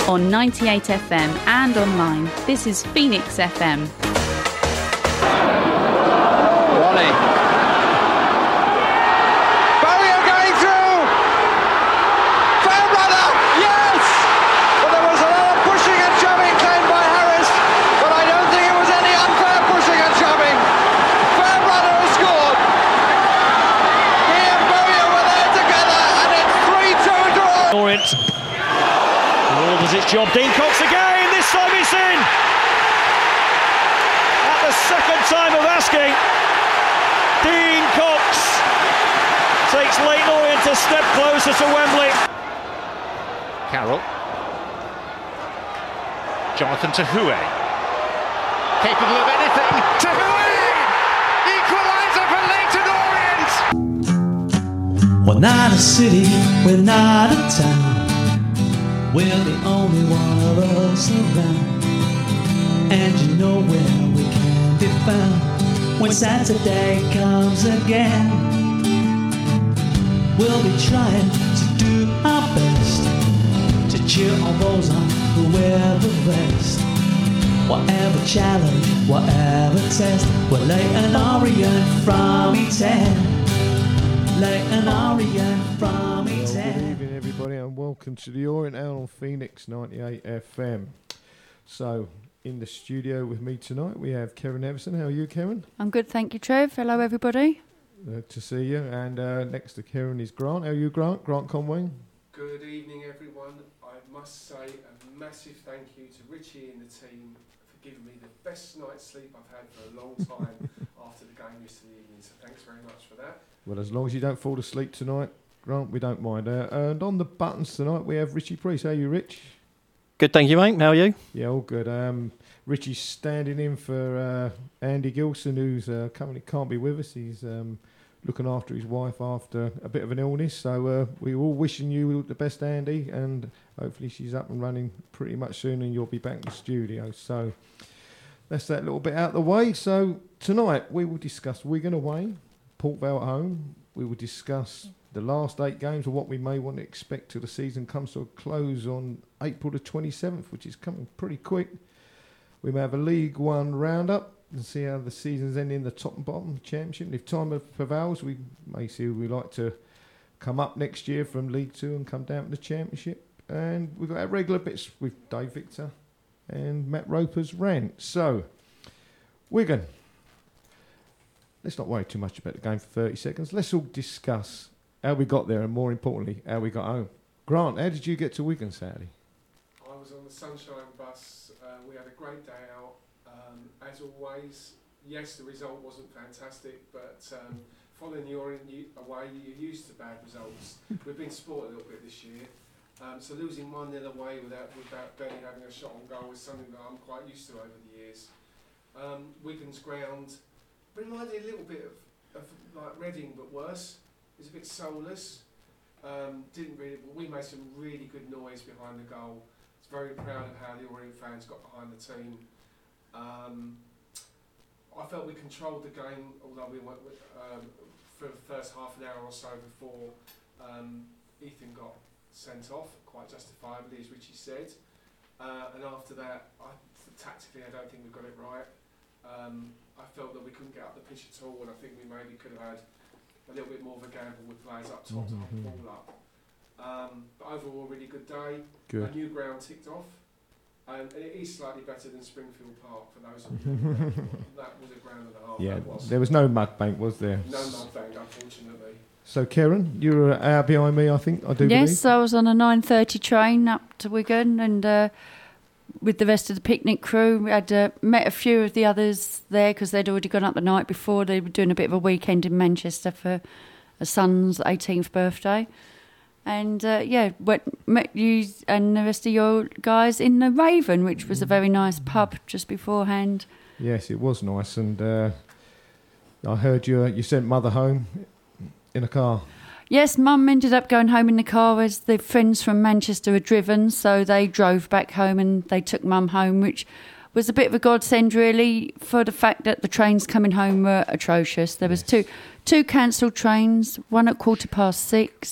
on 98 FM and online. This is Phoenix FM. Job. Dean Cox again, this time it's in! At the second time of asking, Dean Cox takes Leyton Orient a step closer to Wembley. Carroll. Jonathan Tahoué. Capable of anything. Tahoué! Equaliser for Leyton Orient! We're not a city, we're not a town. We're the only one of us around, and you know where we can be found when Saturday comes again. We'll be trying to do our best to cheer on those on who wear the vest. Whatever challenge, whatever test, we'll Leyton Orient from E10. Leyton Orient from E10. Everybody, and welcome to the Orient Hour on Phoenix 98 FM. So, in the studio with me tonight, we have Karen Everson. How are you, Karen? I'm good, thank you, Trev. Hello, everybody. To see you. And next to Karen is Grant. How are you, Grant? Grant Conway. Good evening, everyone. I must say a massive thank you to Richie and the team for giving me the best night's sleep I've had for a long time after the game yesterday evening. So thanks very much for that. Well, as long as you don't fall asleep tonight, Grant, we don't mind. And on the buttons tonight, we have Richie Priest. How are you, Rich? Good, thank you, mate. How are you? Yeah, all good. Richie's standing in for Andy Gilson, who's currently can't be with us. He's looking after his wife after a bit of an illness. So we're all wishing you the best, Andy, and hopefully she's up and running pretty much soon and you'll be back in the studio. So that's that little bit out of the way. So tonight we will discuss Wigan away, Port Vale at home. We will discuss the last 8 games and what we may want to expect till the season comes to a close on April the 27th, which is coming pretty quick. We may have a League One roundup and see how the season's ending, the top and bottom championship. And if time prevails, we may see who we like to come up next year from League Two and come down to the championship. And we've got our regular bits with Dave Victor and Matt Roper's rant. So, Wigan. Let's not worry too much about the game for 30 seconds. Let's all discuss how we got there and, more importantly, how we got home. Grant, how did you get to Wigan Saturday? I was on the Sunshine bus. We had a great day out. As always, yes, the result wasn't fantastic, but following the Orient away, you're used to bad results. We've been spoiled a little bit this year. So losing 1-0 away without Benny having a shot on goal is something that I'm quite used to over the years. Wigan's ground reminded a little bit of like Reading, but worse. It was a bit soulless. We made some really good noise behind the goal. I was very proud of how the Orient fans got behind the team. I felt we controlled the game, although we went for the first half an hour or so before Ethan got sent off, quite justifiably, as Richie said. And after that, tactically, I don't think we got it right. I felt that we couldn't get up the pitch at all, and I think we maybe could have had a little bit more of a gamble with players up top to hold the ball up. But overall, really good day. Good. A new ground ticked off. And it is slightly better than Springfield Park, for those of you who know. That was a ground and a half. Yeah, there was no mud bank, was there? No mud bank, unfortunately. So, Karen, you were an hour behind me, I think, I do believe. Yes, I was on a 9:30 train up to Wigan, and with the rest of the picnic crew. We had met a few of the others there because they'd already gone up the night before. They were doing a bit of a weekend in Manchester for a son's 18th birthday. And met you and the rest of your guys in the Raven, which was a very nice pub just beforehand. Yes, it was nice. And I heard you sent Mother home in a car. Yes, Mum ended up going home in the car as the friends from Manchester had driven, so they drove back home and they took Mum home, which was a bit of a godsend really for the fact that the trains coming home were atrocious. There was two cancelled trains, one at 6:15,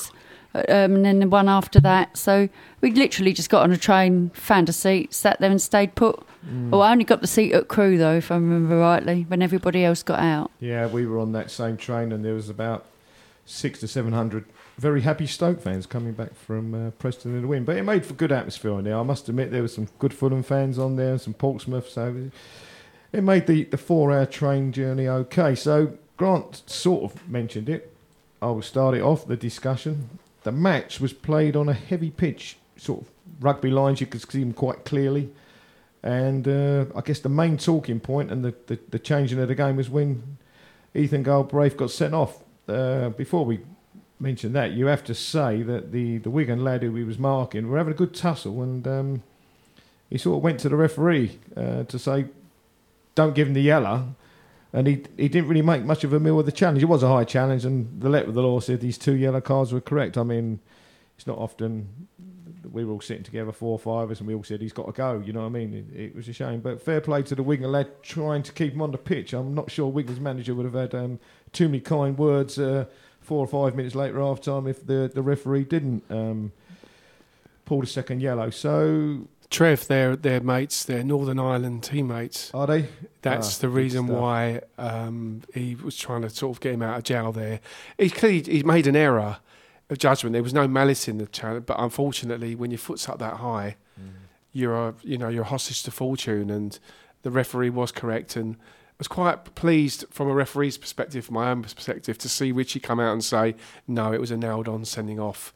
and then the one after that. So we literally just got on a train, found a seat, sat there and stayed put. Well, I only got the seat at Crewe, though, if I remember rightly, when everybody else got out. Yeah, we were on that same train, and there was about 600 to 700 very happy Stoke fans coming back from Preston in the win. But it made for good atmosphere on there. I must admit there were some good Fulham fans on there, some Portsmouth, so it made the 4-hour train journey okay. So Grant sort of mentioned it. I will start it off, the discussion. The match was played on a heavy pitch, sort of rugby lines, you could see them quite clearly. And I guess the main talking point and the changing of the game was when Ethan Galbraith got sent off. Before we mention that, you have to say that the Wigan lad who he was marking were having a good tussle, and he sort of went to the referee to say, don't give him the yellow. And he didn't really make much of a meal of the challenge. It was a high challenge, and the letter of the law said these 2 yellow cards were correct. I mean, it's not often we were all sitting together, 4 or 5 of us, and we all said he's got to go. You know what I mean? It was a shame. But fair play to the Wigan lad trying to keep him on the pitch. I'm not sure Wigan's manager would have had too many kind words 4 or 5 minutes later half time if the referee didn't pull the second yellow. So Trev, they're mates, they're Northern Ireland teammates. Are they? That's the reason why he was trying to sort of get him out of jail there. He made an error of judgment. There was no malice in the challenge, but unfortunately, when your foot's up that high, you're hostage to fortune. And the referee was correct, and I was quite pleased from a referee's perspective, from my own perspective, to see Richie come out and say, no, it was a nailed-on sending off.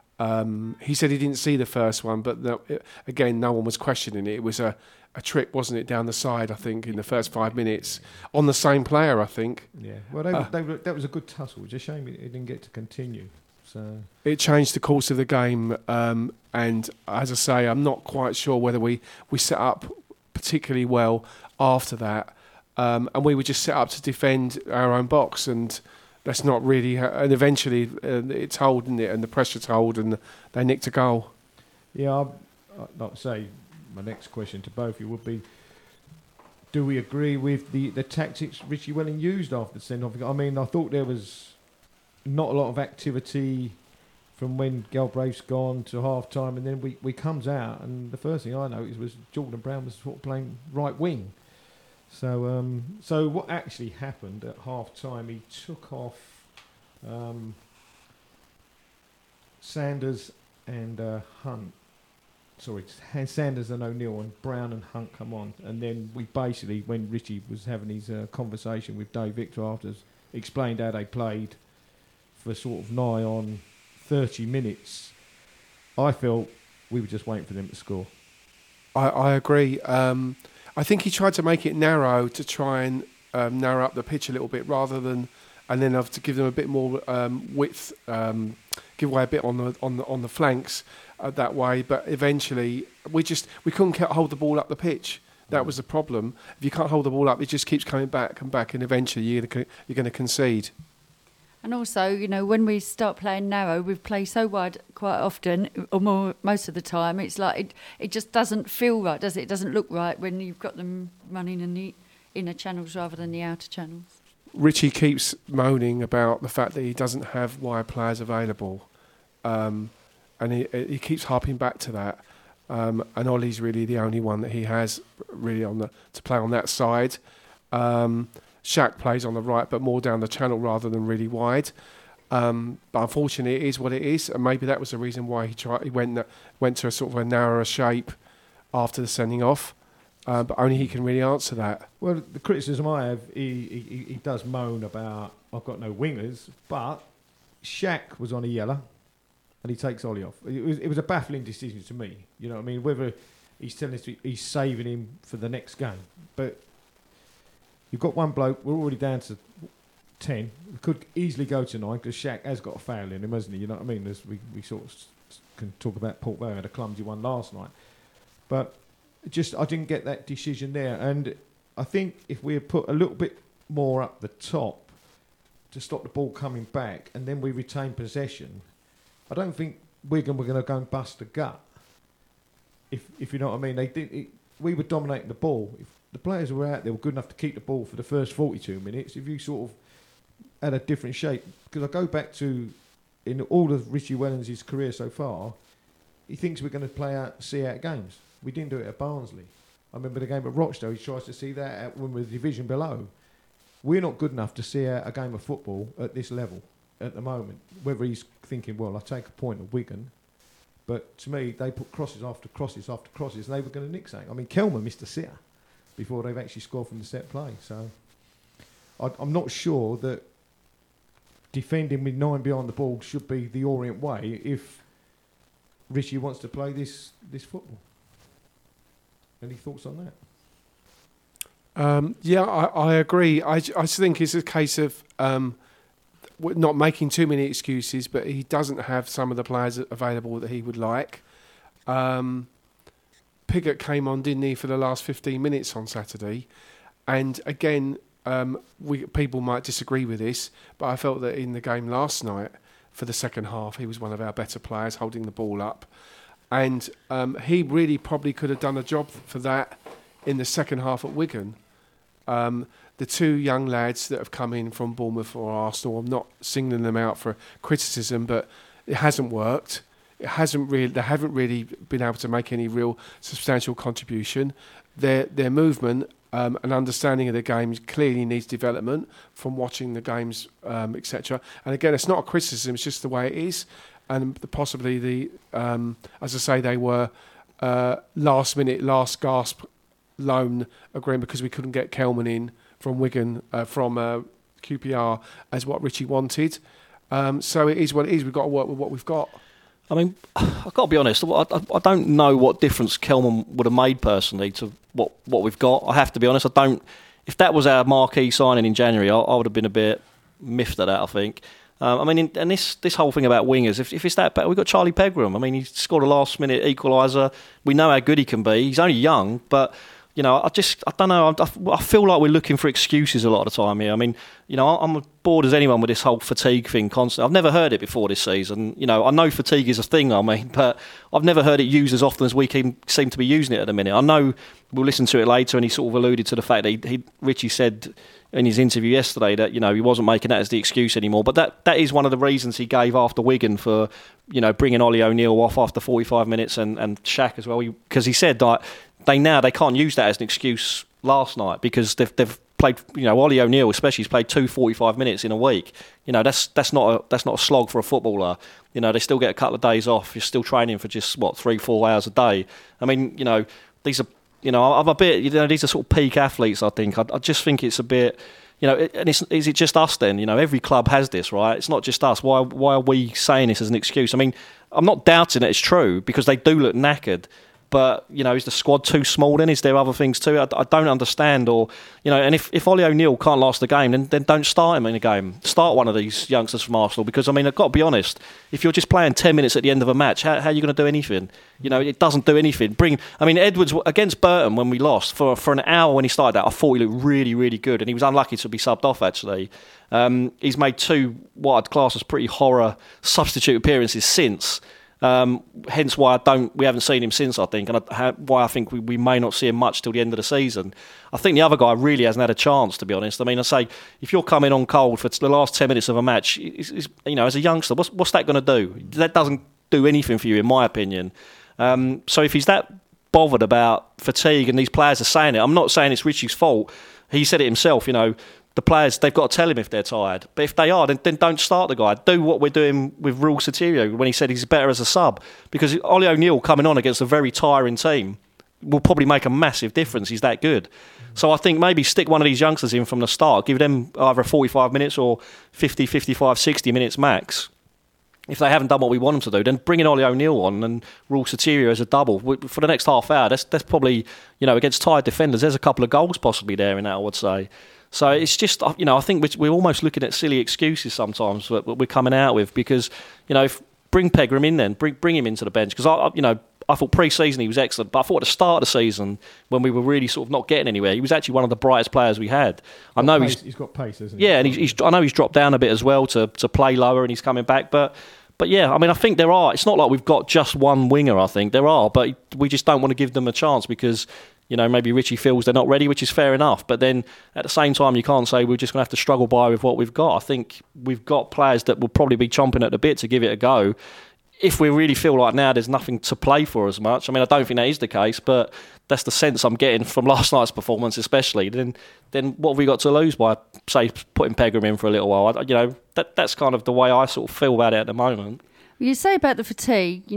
He said he didn't see the first one, but again, no one was questioning it. It was a trick, wasn't it, down the side, I think, in the first 5 minutes, on the same player, I think. Yeah, well, that was a good tussle. It's a shame it didn't get to continue. So it changed the course of the game, and as I say, I'm not quite sure whether we set up particularly well after that, and we were just set up to defend our own box, and that's not really. And eventually, it told, didn't it? And the pressure told, and they nicked a goal. Yeah, I'd like to say my next question to both of you would be: do we agree with the tactics Richie Welling used after the send-off? I mean, I thought there was not a lot of activity from when Galbraith's gone to half-time, and then we comes out, and the first thing I noticed was Jordan Brown was sort of playing right wing. So what actually happened at half-time, he took off Sanders and Hunt. Sorry, Sanders and O'Neill, and Brown and Hunt come on. And then we basically, when Richie was having his conversation with Dave Victor after, explained how they played for sort of nigh on 30 minutes. I felt we were just waiting for them to score. I agree. I think he tried to make it narrow to try and narrow up the pitch a little bit, rather than, and then have to give them a bit more width, give away a bit on the flanks that way. But eventually, we couldn't hold the ball up the pitch. That was the problem. If you can't hold the ball up, it just keeps coming back and back, and eventually you're going to concede. And also, when we start playing narrow, we play so wide quite often, or most of the time. It's like it just doesn't feel right, does it? It doesn't look right when you've got them running in the inner channels rather than the outer channels. Richie keeps moaning about the fact that he doesn't have wide players available, and he keeps harping back to that. And Ollie's really the only one that he has really to play on that side. Shaq plays on the right, but more down the channel rather than really wide. But unfortunately, it is what it is, and maybe that was the reason why he went to a sort of a narrower shape after the sending off. But only he can really answer that. Well, the criticism I have, he does moan about I've got no wingers, but Shaq was on a yellow, and he takes Ollie off. It was a baffling decision to me. You know what I mean? Whether he's telling us he's saving him for the next game, but you've got one bloke, we're already down to 10. We could easily go to 9 because Shaq has got a foul in him, hasn't he? You know what I mean? As we sort of can talk about Port Vale had a clumsy one last night. But I didn't get that decision there. And I think if we had put a little bit more up the top to stop the ball coming back and then we retain possession, I don't think Wigan were going to go and bust the gut. If you know what I mean. We were dominating the ball. If the players who were out there were good enough to keep the ball for the first 42 minutes, if you sort of had a different shape, because I go back to in all of Richie Wellens' career so far, he thinks we're going to see out games. We didn't do it at Barnsley. I remember the game at Rochdale, he tries to see that when we're the division below. We're not good enough to see out a game of football at this level at the moment. Whether he's thinking, well, I'll take a point at Wigan, but to me, they put crosses after crosses after crosses, and they were going to nick something. I mean, Kelman missed a sitter before they've actually scored from the set play. So I'm not sure that defending with 9 behind the ball should be the Orient way if Richie wants to play this football. Any thoughts on that? Yeah, I agree. I just think it's a case of not making too many excuses, but he doesn't have some of the players available that he would like. Piggott came on, didn't he, for the last 15 minutes on Saturday. And again, people might disagree with this, but I felt that in the game last night, for the second half, he was one of our better players, holding the ball up. And he really probably could have done a job for that in the second half at Wigan. The 2 young lads that have come in from Bournemouth or Arsenal, I'm not singling them out for criticism, but it hasn't worked. They haven't really been able to make any real substantial contribution. Their movement and understanding of the games clearly needs development from watching the games, etc. And again, it's not a criticism; it's just the way it is. And possibly as I say, they were last minute, last gasp loan agreement because we couldn't get Kelman in from Wigan, from QPR as what Richie wanted. So it is what it is. We've got to work with what we've got. I mean, I've got to be honest, I don't know what difference Kelman would have made personally to what we've got. I have to be honest, I don't. If that was our marquee signing in January, I would have been a bit miffed at that, I think. I mean, and this whole thing about wingers, if it's that bad, we've got Charlie Pegram. I mean, he scored a last-minute equaliser. We know how good he can be. He's only young, but, you know, I don't know. I feel like we're looking for excuses a lot of the time here. I mean, you know, I'm as bored as anyone with this whole fatigue thing constantly. I've never heard it before this season. You know, I know fatigue is a thing, I mean, but I've never heard it used as often as we seem to be using it at the minute. I know we'll listen to it later, and he sort of alluded to the fact that Richie said in his interview yesterday that, you know, he wasn't making that as the excuse anymore. But that is one of the reasons he gave after Wigan for, you know, bringing Ollie O'Neill off after 45 minutes and Shaq as well. Because he said that they can't use that as an excuse last night because they've played, you know, Ollie O'Neill especially has played 2 45 minutes in a week. You know, that's not a slog for a footballer. You know, they still get a couple of days off. You're still training for just 3-4 hours a day. I mean, you know, these are. You know, I'm a bit. You know, these are sort of peak athletes. I think. I just think it's a bit. You know, is it just us then? You know, every club has this, right? It's not just us. Why are we saying this as an excuse? I mean, I'm not doubting that it's true because they do look knackered. But, you know, is the squad too small then? Is there other things too? I don't understand. Or, you know, and if Ollie O'Neill can't last the game, then don't start him in a game. Start one of these youngsters from Arsenal because, I mean, I've got to be honest, if you're just playing 10 minutes at the end of a match, how are you going to do anything? You know, it doesn't do anything. Edwards, against Burton when we lost, for an hour when he started that, I thought he looked really, really good. And he was unlucky to be subbed off, actually. He's made 2, what I'd class as pretty horror substitute appearances since. Hence why we haven't seen him since, I think, and why I think we may not see him much till the end of the season. I think the other guy really hasn't had a chance, to be honest. I mean, I say, if you're coming on cold for the last 10 minutes of a match, you know, as a youngster, what's that going to do? That doesn't do anything for you, in my opinion. So if he's that bothered about fatigue and these players are saying it, I'm not saying it's Richie's fault. He said it himself, you know, the players, they've got to tell him if they're tired. But if they are, then don't start the guy. Do what we're doing with Raul Sotirio when he said he's better as a sub. Because Ollie O'Neill coming on against a very tiring team will probably make a massive difference. He's that good. So I think maybe stick one of these youngsters in from the start. Give them either 45 minutes or 50, 55, 60 minutes max. If they haven't done what we want them to do, then bringing Ollie O'Neill on and Raul Sotirio as a double for the next half hour, that's probably, you know, against tired defenders, there's a couple of goals possibly there in that, I would say. So it's just, you know, I think we're almost looking at silly excuses sometimes that we're coming out with because, you know, bring Pegram in then, bring him into the bench because, I thought pre-season he was excellent, but I thought at the start of the season when we were really sort of not getting anywhere, he was actually one of the brightest players we had. I know he's got pace, hasn't he? Yeah, and I know he's dropped down a bit as well to play lower and he's coming back, but yeah, I mean, I think there are. It's not like we've got just one winger, I think. There are, but we just don't want to give them a chance because, maybe Richie feels they're not ready, which is fair enough. But then at the same time, you can't say we're just going to have to struggle by with what we've got. I think we've got players that will probably be chomping at the bit to give it a go. If we really feel like now there's nothing to play for as much, I mean, I don't think that is the case, but that's the sense I'm getting from last night's performance especially, then what have we got to lose by, say, putting Pegram in for a little while? That's kind of the way I sort of feel about it at the moment. You say about the fatigue,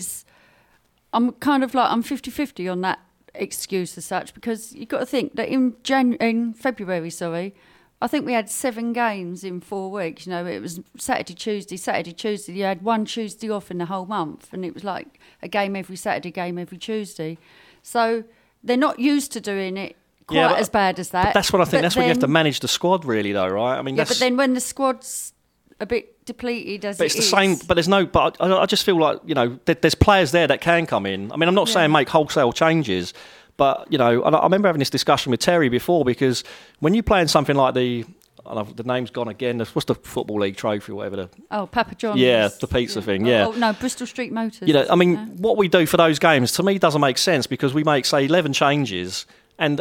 I'm kind of like, I'm 50-50 on that excuse as such, because you've got to think that in February, I think we had 7 games in 4 weeks. It was Saturday, Tuesday. You had one Tuesday off in the whole month, and it was like a game every Saturday, game every Tuesday. So they're not used to doing it quite as bad as that. But that's what I think. That's when you have to manage the squad, really, though, right? I mean, but then when the squad's a bit depleted as but it's the same. But there's no. But I just feel like there's players there that can come in. I mean, I'm not saying make wholesale changes, but I remember having this discussion with Terry before, because when you play in something like the name's gone again. What's the Football League trophy or whatever? Papa John's. Yeah, the pizza thing. Yeah. Oh no, Bristol Street Motors. What we do for those games to me doesn't make sense, because we make, say, 11 changes. And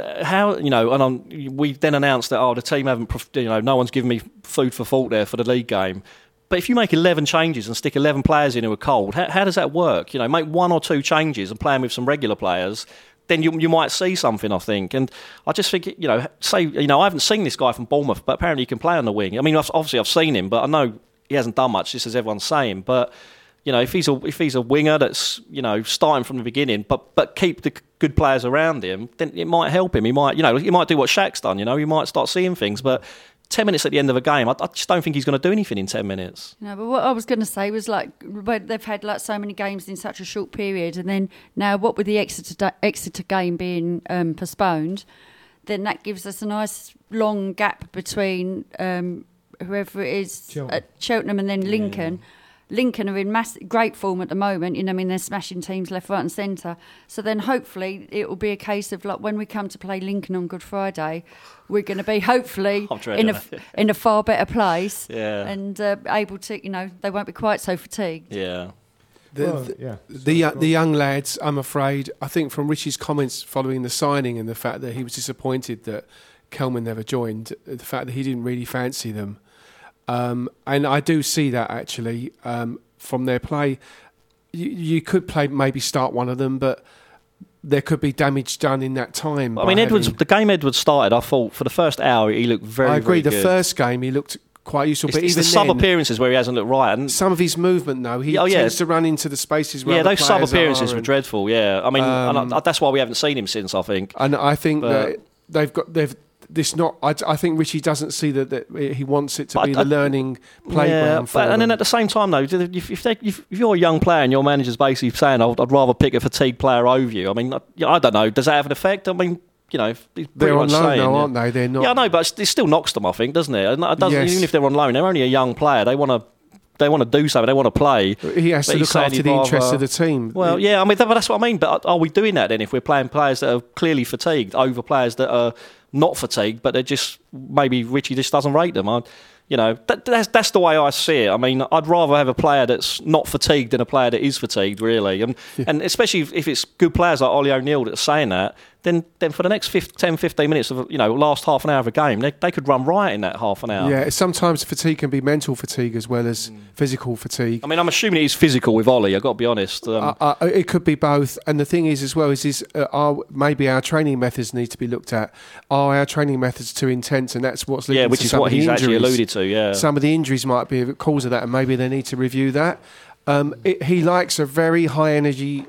we then announced that the team haven't, no one's given me food for thought there for the league game. But if you make 11 changes and stick 11 players in who are cold, how does that work? Make 1 or 2 changes and play them with some regular players, then you might see something, I think. And I just think, I haven't seen this guy from Bournemouth, but apparently he can play on the wing. I mean, obviously I've seen him, but I know he hasn't done much, just as everyone's saying. But if he's a winger that's starting from the beginning, but keep the good players around him, then it might help him. He might do what Shaq's done. He might start seeing things. But 10 minutes at the end of a game, I just don't think he's going to do anything in 10 minutes. No, but what I was going to say was, like, they've had like so many games in such a short period, and then now what with the Exeter game being postponed, then that gives us a nice long gap between whoever it is at Cheltenham and then Lincoln. Lincoln are in great form at the moment. They're smashing teams left, right and centre. So then hopefully it will be a case of, like, when we come to play Lincoln on Good Friday, we're going to be hopefully in a far better place and able to, they won't be quite so fatigued. Yeah. The young lads, I'm afraid, I think from Richie's comments following the signing and the fact that he was disappointed that Kelman never joined, the fact that he didn't really fancy them. And I do see that, actually, from their play. You could maybe start one of them, but there could be damage done in that time. I mean, the game Edwards started, I thought, for the first hour, he looked very, I agree, very good. The first game, he looked quite useful. But it's even the sub-appearances where he hasn't looked right. And some of his movement, though, he tends to run into the spaces where those sub-appearances were dreadful, I mean, that's why we haven't seen him since, I think. And I think that they've this not. I think Richie doesn't see that he wants it to be the learning playground for them. And then at the same time, though, if you're a young player and your manager's basically saying, "I'd rather pick a fatigued player over you," I mean, I don't know. Does that have an effect? I mean, they're on loan now, aren't they? They're not. Yeah, I know, but it still knocks them, I think, doesn't it? And even if they're on loan, they're only a young player. They want to do something. They want to play. He has to look after the interests of the team. Well, I mean, that's what I mean. But are we doing that then if we're playing players that are clearly fatigued over players that are not fatigued, but they're just, maybe Richie just doesn't rate them? That's the way I see it. I mean, I'd rather have a player that's not fatigued than a player that is fatigued, really. And especially if it's good players like Ollie O'Neill that's saying that, then for the next 10-15 minutes of last half an hour of a game, they could run riot in that half an hour. Yeah, sometimes fatigue can be mental fatigue as well as physical fatigue. I mean, I'm assuming it is physical with Ollie, I've got to be honest. It could be both. And the thing is as well is maybe our training methods need to be looked at. Are our training methods too intense? And that's what's leading to which is some what of the he's injuries. actually alluded to, yeah. Some of the injuries might be a cause of that, and maybe they need to review that. He likes a very high energy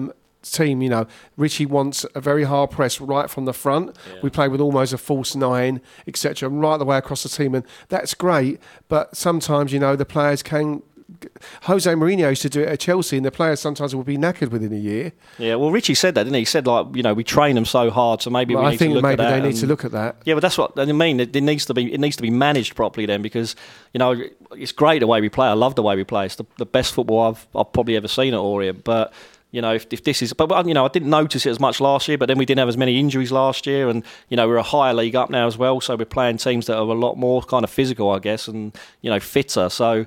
team. Richie wants a very hard press right from the front. We play with almost a false 9, etc., right the way across the team, and that's great. But sometimes the players can. Jose Mourinho used to do it at Chelsea, and the players sometimes will be knackered within a year. Yeah, well, Richie said that, didn't he? He said, we train them so hard, so maybe we need to look at that. I think maybe they need to look at that. Yeah, but that's what I mean. It needs to be managed properly then, because it's great the way we play. I love the way we play. It's the best football I've probably ever seen at Orient. But if this is, but I didn't notice it as much last year. But then we didn't have as many injuries last year, and we're a higher league up now as well. So we're playing teams that are a lot more kind of physical, I guess, and fitter. So.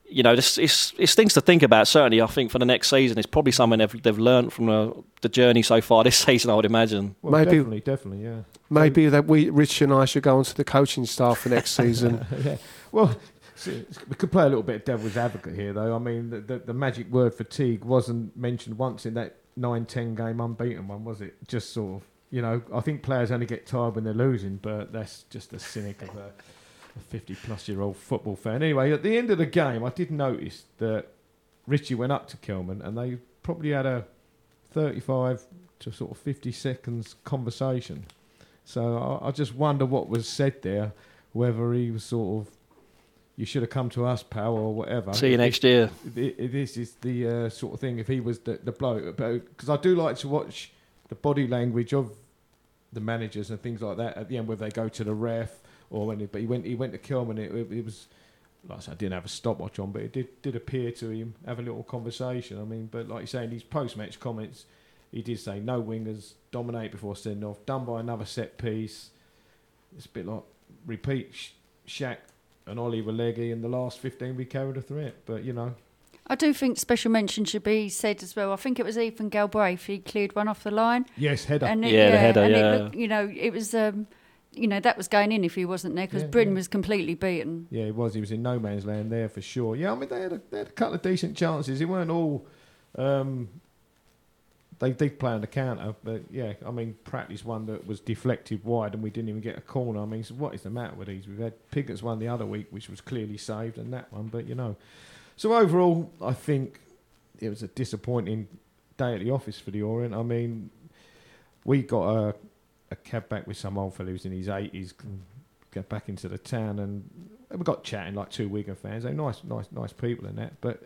you know, it's things to think about. Certainly, I think for the next season, it's probably something they've learned from the journey so far this season, I would imagine. Well, definitely, yeah. Maybe that Rich and I should go onto the coaching staff for next season. Yeah. Well, we could play a little bit of devil's advocate here, though. I mean, the magic word fatigue wasn't mentioned once in that 9-10 game unbeaten one, was it? Just sort of, you know, I think players only get tired when they're losing, but that's just a cynic of a 50-plus-year-old football fan. Anyway, at the end of the game, I did notice that Richie went up to Kelman and they probably had a 35 to sort of 50 seconds conversation. So I just wonder what was said there, whether he was sort of, you should have come to us, pal, or whatever. See you next year. This is the sort of thing, if he was the bloke. Because I do like to watch the body language of the managers and things like that at the end, whether they go to the ref or when he went to Kelman. It was, like I said, I didn't have a stopwatch on, but it did appear to him have a little conversation. I mean, but like you say, in his post-match comments, he did say no wingers, dominate before sending off, done by another set piece. It's a bit like repeat Shaq and Ollie Relegui in the last 15 we carried a threat, but you know. I do think special mention should be said as well. I think it was Ethan Galbraith, he cleared one off the line. Yes, header. And the header, and yeah. It looked, you know, it was, you know, that was going in if he wasn't there, because Bryn was completely beaten. Yeah, he was. He was in no man's land there for sure. Yeah, I mean, they had a couple of decent chances. It weren't all... they did play on the counter, but yeah, I mean, Pratley's one that was deflected wide and we didn't even get a corner. I mean, so what is the matter with these? We've had Piggott's one the other week, which was clearly saved, and that one, but you know. So overall, I think it was a disappointing day at the office for the Orient. I mean, we got a cab back with some old fellow who's in his 80s, get back into the town, and we got chatting like two Wigan fans. They're nice people and that, but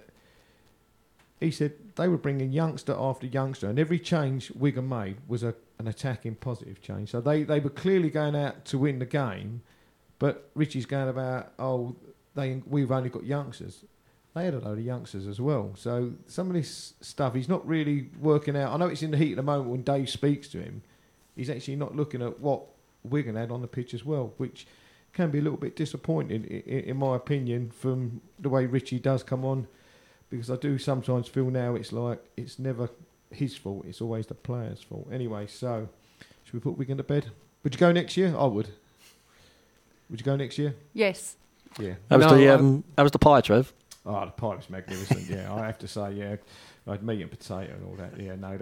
he said they were bringing youngster after youngster, and every change Wigan made was an attacking positive change. So they were clearly going out to win the game, but Richie's going about, we've only got youngsters. They had a load of youngsters as well. So some of this stuff, he's not really working out. I know it's in the heat of the moment when Dave speaks to him. He's actually not looking at what Wigan had on the pitch as well, which can be a little bit disappointing, in my opinion, from the way Richie does come on. Because I do sometimes feel now it's like it's never his fault, it's always the player's fault. Anyway, so should we put Wigan to bed? Would you go next year? I would. Would you go next year? Yes. Yeah. That was the pie, Trev. Oh, the pie was magnificent. Yeah, I have to say, yeah. I had meat and potato and all that. Yeah, no,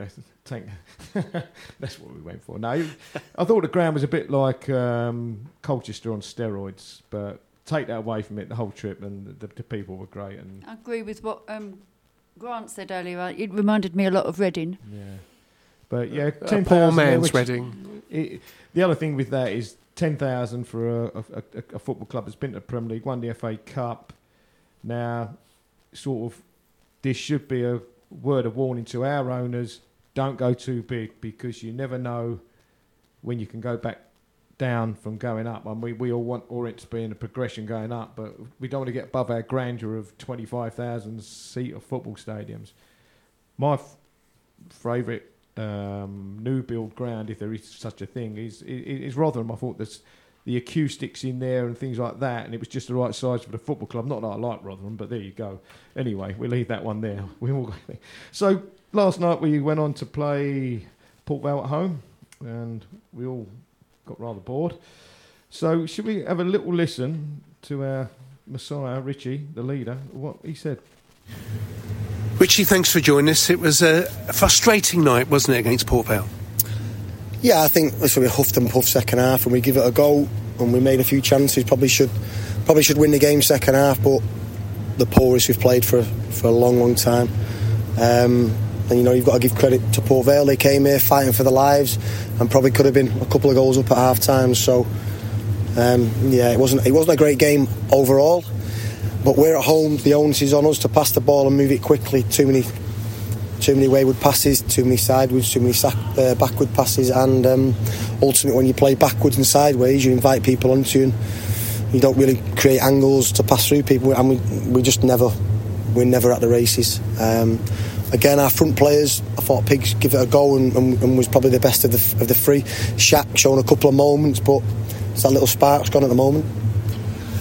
that's what we went for. No, I thought the ground was a bit like Colchester on steroids, but take that away from it, the whole trip, and the people were great. And I agree with what Grant said earlier. It reminded me a lot of Reading. Yeah, but yeah, a poor man's Reading. The other thing with that is 10,000 for a football club that's been to the Premier League, won the FA Cup. Now, sort of, this should be a word of warning to our owners: don't go too big, because you never know when you can go back down from going up. I mean, we all want Orient to be in a progression going up, but we don't want to get above our grandeur of 25,000 seat of football stadiums. My favourite new build ground, if there is such a thing, is Rotherham. I thought the acoustics in there and things like that, and it was just the right size for the football club. Not that I like Rotherham, but there you go. Anyway, we'll leave that one there. So last night we went on to play Port Vale at home, and we all got rather bored. So should we have a little listen to our Messiah, Richie, the leader, what he said? Richie, thanks for joining us. It was a frustrating night, wasn't it, against Port Vale? Yeah, I think we huffed and puffed second half, and we give it a go, and we made a few chances. Probably should win the game second half, but the poorest we've played for a long time. And you know, you've got to give credit to Port Vale. They came here fighting for their lives, and probably could have been a couple of goals up at half time. So yeah, it wasn't a great game overall. But we're at home. The onus is on us to pass the ball and move it quickly. Too many wayward passes, too many sideways, too many backward passes, and ultimately when you play backwards and sideways, you invite people onto you, and you don't really create angles to pass through people, and we're never at the races. Again, our front players, I thought Pigs give it a go and was probably the best of the three. Shaq showing a couple of moments, but it's that little spark's gone at the moment.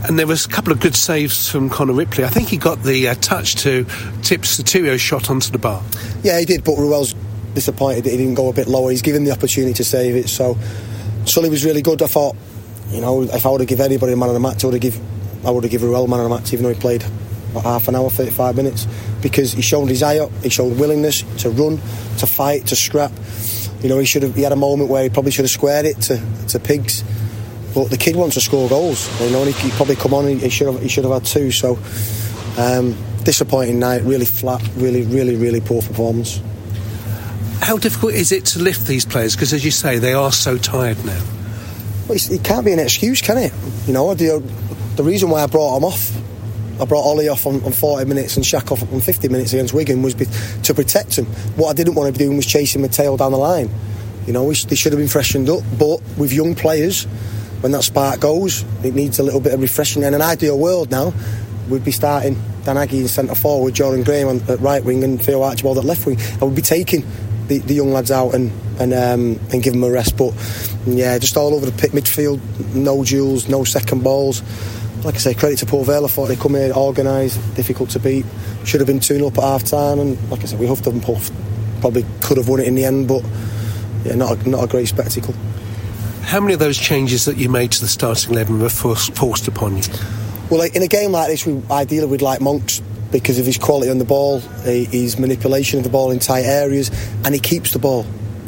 And there was a couple of good saves from Conor Ripley. I think he got the touch to tip Sotilio's shot onto the bar. Yeah, he did, but Ruel's disappointed that he didn't go a bit lower. He's given the opportunity to save it. So Sully was really good. I thought, if I would have given anybody a man of the match, I would have given Ruel man of the match, even though he played about half an hour, 35 minutes, because he showed his eye up, he showed willingness to run, to fight, to scrap. He had a moment where he probably should have squared it to Pigs. But the kid wants to score goals. He probably come on. He should have had 2. So disappointing night. Really flat. Really, really, really poor performance. How difficult is it to lift these players? Because as you say, they are so tired now. Well, it can't be an excuse, can it? The reason why I brought them off, I brought Ollie off on 40 minutes and Shaq off on 50 minutes against Wigan was to protect him. What I didn't want to be doing was chasing my tail down the line. They should have been freshened up. But with young players, when that spark goes, it needs a little bit of refreshing. In an ideal world now, we'd be starting Dan Aggie in centre forward, Jordan Graham at right wing and Theo Archibald at left wing. I would be taking the young lads out and give them a rest. But yeah, just all over the pit, midfield, no duels, no second balls. Like I say, credit to Port Vale. I thought they come here organised, difficult to beat. Should have been 2-0 up at half time, and like I said, we huffed and puffed. Probably could have won it in the end, but yeah, not a great spectacle. How many of those changes that you made to the starting 11 were forced upon you? Well, in a game like this, ideally we'd like Monks because of his quality on the ball, his manipulation of the ball in tight areas, and he keeps the ball.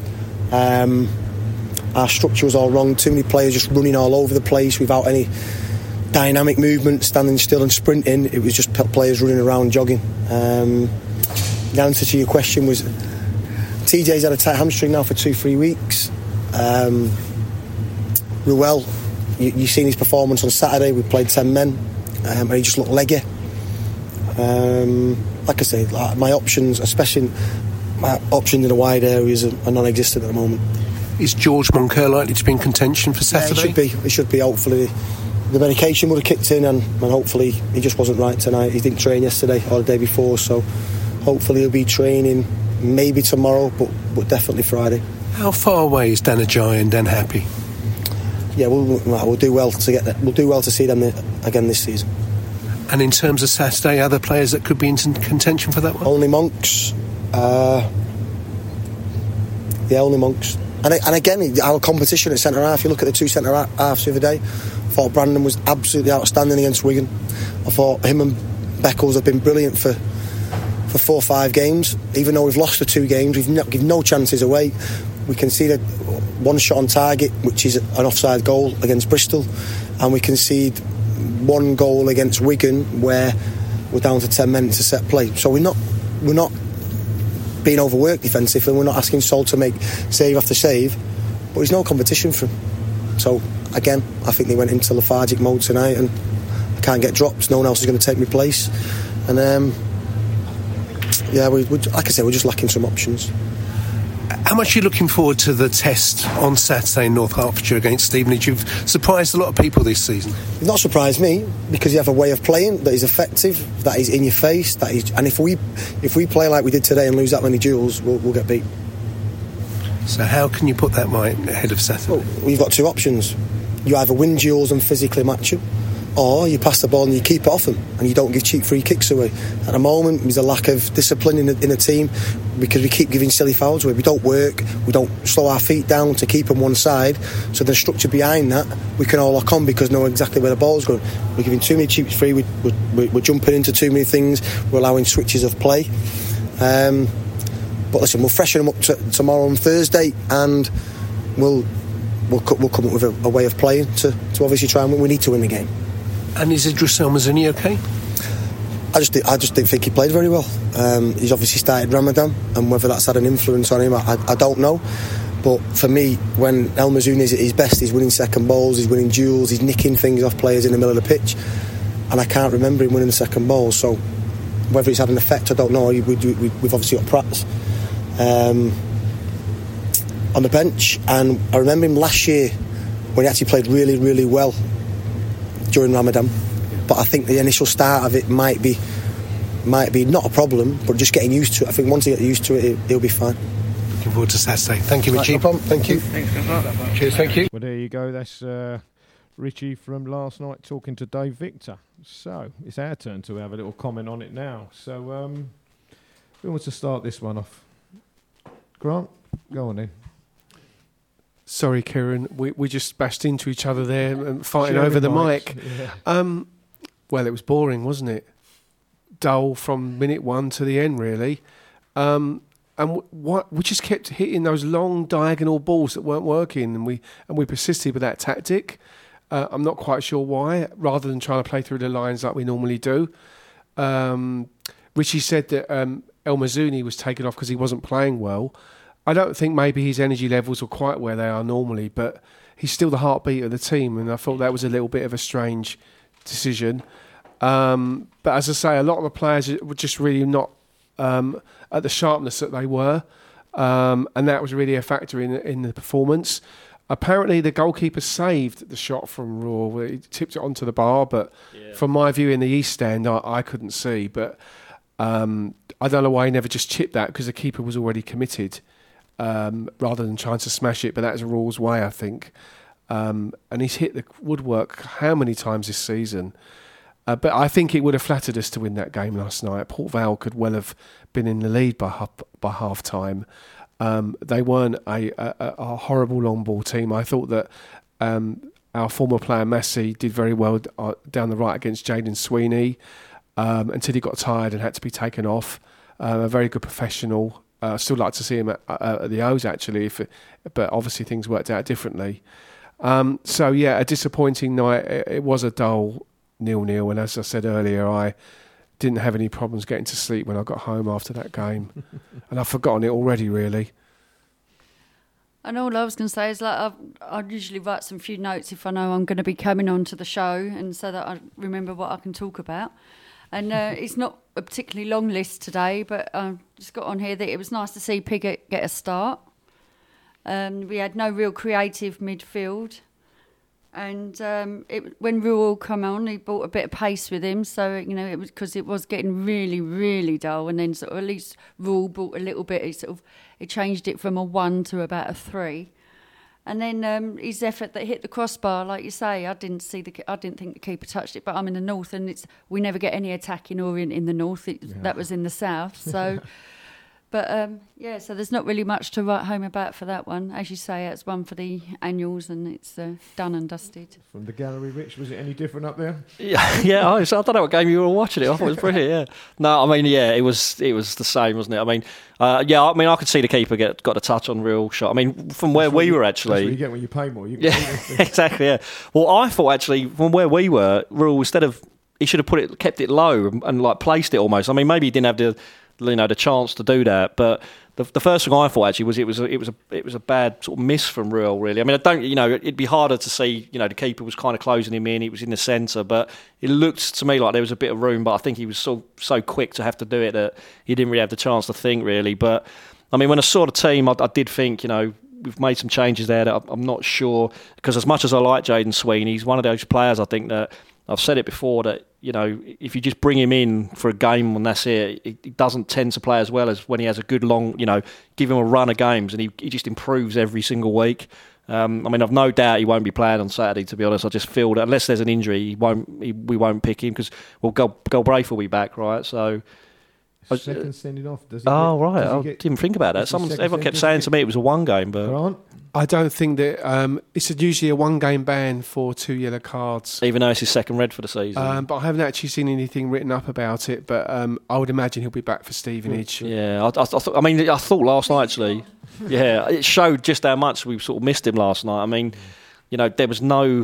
Our structure was all wrong. Too many players just running all over the place without any dynamic movement, standing still and sprinting. It was just players running around, jogging. The answer to your question was TJ's had a tight hamstring now for 2-3 weeks. Ruel, you've seen his performance on Saturday. We played 10 men and he just looked leggy. Like I say, my options, especially my options in the wide areas, are non-existent at the moment. Is George Moncur likely to be in contention for Saturday? Yeah, it should be. Hopefully the medication would have kicked in and hopefully he just wasn't right tonight. He didn't train yesterday or the day before, so hopefully he'll be training maybe tomorrow, but definitely Friday. How far away is Dan Ajayi and Dan Happy? Yeah, we'll do well to get that. We'll do well to see them again this season. And in terms of Saturday, other players that could be in contention for that one? Only Monks. Only Monks. And again, our competition at centre half. You look at the 2 centre halves the other day. I thought Brandon was absolutely outstanding against Wigan. I thought him and Beckles have been brilliant for 4 or 5 games. Even though we've lost the 2 games, we've given no chances away. We conceded 1 shot on target, which is an offside goal against Bristol, and we conceded 1 goal against Wigan where we're down to 10 men to set play. So we're not being overworked defensively. We're not asking Sol to make save after save, but there's no competition for him. So again, I think they went into lethargic mode tonight, and I can't get dropped. No one else is going to take my place, and like I say, we're just lacking some options. How much are you looking forward to the test on Saturday in North Hertfordshire against Stevenage? You've surprised a lot of people this season. You've not surprised me, because you have a way of playing that is effective, that is in your face, and if we play like we did today and lose that many duels, we'll get beat. So how can you put that right ahead of Saturday? Well, you've got 2 options. You either win duels and physically match them, or you pass the ball and you keep it off them and you don't give cheap free kicks away. At the moment, there's a lack of discipline in the team because we keep giving silly fouls away. We don't work, we don't slow our feet down to keep them one side, so the structure behind that we can all lock on because we know exactly where the ball's going. We're giving too many cheap free, we're jumping into too many things, we're allowing switches of play. But listen, we'll freshen them up tomorrow on Thursday, and we'll come up with a way of playing to obviously try and win. We need to win the game. And is Idris Elmazuni okay? I just didn't think he played very well. He's obviously started Ramadan, and whether that's had an influence on him, I don't know. But for me, when Elmazuni is at his best, he's winning second balls, he's winning duels, he's nicking things off players in the middle of the pitch, and I can't remember him winning the second ball. So whether it's had an effect, I don't know. We've obviously got Prats on the bench, and I remember him last year when he actually played really, really well during Ramadan. But I think the initial start of it might be not a problem, but just getting used to it. I think once he gets used to it, he'll be fine. Looking forward to Saturday. Thank you, Richie. No problem. Thank you. Cheers, thank you. Well, there you go. That's Richie from last night talking to Dave Victor. So it's our turn to have a little comment on it now. So who wants to start this one off? Grant, go on then. Sorry, Kieran, we just bashed into each other there and fighting Sharing over the mics, mic. yeah. Well, it was boring, wasn't it? Dull from minute one to the end, really. And we just kept hitting those long diagonal balls that weren't working, and we persisted with that tactic. I'm not quite sure why, rather than trying to play through the lines like we normally do. Richie said that El Mazzuni was taken off because he wasn't playing well. I don't think maybe his energy levels were quite where they are normally, but he's still the heartbeat of the team, and I thought that was a little bit of a strange decision. But as I say, a lot of the players were just really not at the sharpness that they were, and that was really a factor in the performance. Apparently, the goalkeeper saved the shot from Roar. He tipped it onto the bar, but from my view in the East Stand, I couldn't see. But I don't know why he never just chipped that, because the keeper was already committed, rather than trying to smash it. But that's Roar's way, I think. And he's hit the woodwork how many times this season? But I think it would have flattered us to win that game last night. Port Vale could well have been in the lead by half time. They weren't a horrible long ball team. I thought that our former player Massey did very well down the right against Jaden Sweeney until he got tired and had to be taken off. A very good professional. Still like to see him at the O's actually, but obviously things worked out differently. So yeah, a disappointing night. It was a dull 0-0, and as I said earlier, I didn't have any problems getting to sleep when I got home after that game, and I've forgotten it already, really. And all I was going to say is, like, I usually write some few notes if I know I'm going to be coming on to the show, and so that I remember what I can talk about. And it's not a particularly long list today, but I just got on here that it was nice to see Piggott get a start. We had no real creative midfield. And when Ruel come on, he brought a bit of pace with him. So, it was because it was getting really, really dull. And then sort of at least Ruel brought a little bit. He changed it from a 1 to about a 3. And then his effort that hit the crossbar, like you say, I didn't think the keeper touched it. But I'm in the north, and we never get any attacking Orient in the north. That was in the south. So. But, so there's not really much to write home about for that one. As you say, it's one for the annuals, and it's done and dusted. From the gallery, Rich, was it any different up there? Yeah. I don't know what game you were watching it. I thought it was brilliant, yeah. No, I mean, yeah, it was the same, wasn't it? I mean, I could see the keeper got a touch on Real shot. I mean, from where we were actually... That's what you get when you pay more. Exactly, yeah. Well, I thought actually, from where we were, Real, instead of... He should have kept it low and like placed it almost. I mean, maybe he didn't have the chance to do that, but the first thing I thought actually was it was a bad sort of miss from Real, really. I mean, it'd be harder to see, the keeper was kind of closing him in, he was in the centre, but it looked to me like there was a bit of room, but I think he was so quick to have to do it that he didn't really have the chance to think, really. But I mean, when I saw the team, I did think, we've made some changes there that I'm not sure, because as much as I like Jaden Sweeney, he's one of those players, I think that I've said it before, that if you just bring him in for a game and that's it, he doesn't tend to play as well as when he has a good long, give him a run of games, and he just improves every single week. I mean, I've no doubt he won't be playing on Saturday, to be honest. I just feel that unless there's an injury, we won't pick him, because Galbraith will be back, right? So second sending off. Does he right. I didn't think about that. Everyone kept saying to me it was a one game, but Grant? I don't think that it's usually a 1 game ban for 2 yellow cards. Even though it's his second red for the season. But I haven't actually seen anything written up about it. But I would imagine he'll be back for Stevenage. Yeah, I thought last night actually. Yeah, it showed just how much we sort of missed him last night. I mean, there was no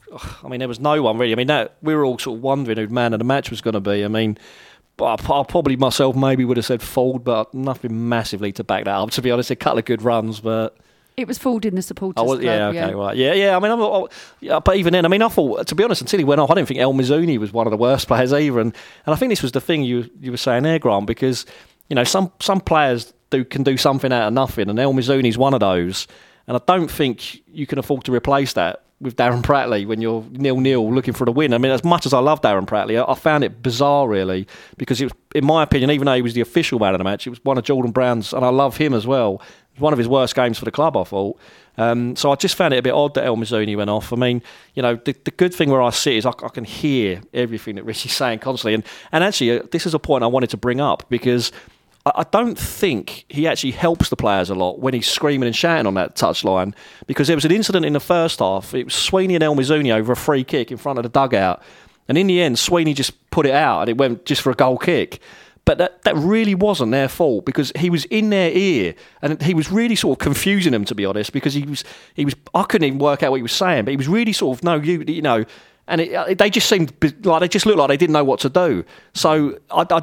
one really. I mean, we were all sort of wondering who man of the match was going to be. I mean. But I probably myself maybe would have said Ford, but nothing massively to back that up. To be honest, a couple of good runs, but it was Ford in the supporters club. Yeah, okay, right. Yeah. I mean, but even then, I mean, I thought, to be honest, until he went off, I didn't think El Mazzuni was one of the worst players either. And I think this was the thing you were saying there, Grant, because some players can do something out of nothing, and El Mazzuni's one of those. And I don't think you can afford to replace that with Darren Pratley when you're 0-0 looking for the win. I mean, as much as I love Darren Pratley, I found it bizarre, really, because it was, in my opinion, even though he was the official man of the match, it was one of Jordan Brown's, and I love him as well. one of his worst games for the club, I thought. So I just found it a bit odd that El Mizouni went off. I mean, you know, the good thing where I sit is I can hear everything that Richie's saying constantly. And actually, this is a point I wanted to bring up, because I don't think he actually helps the players a lot when he's screaming and shouting on that touchline, because there was an incident in the first half. It was Sweeney and El Mizouni over a free kick in front of the dugout. And in the end, Sweeney just put it out and it went just for a goal kick. But that really wasn't their fault, because he was in their ear and he was really sort of confusing them, to be honest, because he was. I couldn't even work out what he was saying, but he was really sort of, you know, and they just seemed like they just looked like they didn't know what to do. So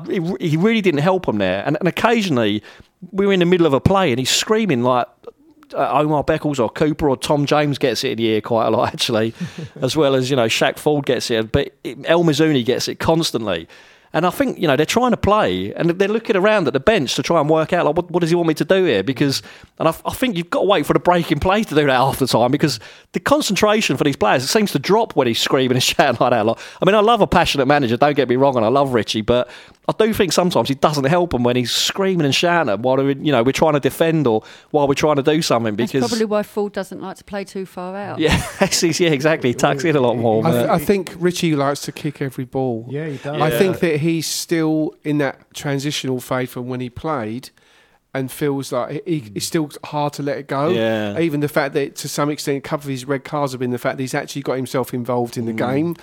he really didn't help them there. And occasionally we were in the middle of a play and he's screaming like Omar Beckles or Cooper or Tom James gets it in the ear quite a lot, actually, as well as, you know, Shaq Ford gets it. But El Mizouni gets it constantly. And I think, you know, they're trying to play and they're looking around at the bench to try and work out, like, what does he want me to do here? Because, and I think you've got to wait for the break in play to do that half the time, because the concentration for these players, it seems to drop when he's screaming and shouting like that. Like, I mean, I love a passionate manager, don't get me wrong, and I love Richie, but I do think sometimes he doesn't help him when he's screaming and shouting at him while we're trying to defend or while we're trying to do something. Because that's probably why Ford doesn't like to play too far out. Yeah, exactly. He tucks in a lot more. I think Richie likes to kick every ball. Yeah, he does. I think that he's still in that transitional phase from when he played, and feels like it's still hard to let it go. Yeah. Even the fact that to some extent a couple of his red cards have been the fact that he's actually got himself involved in the game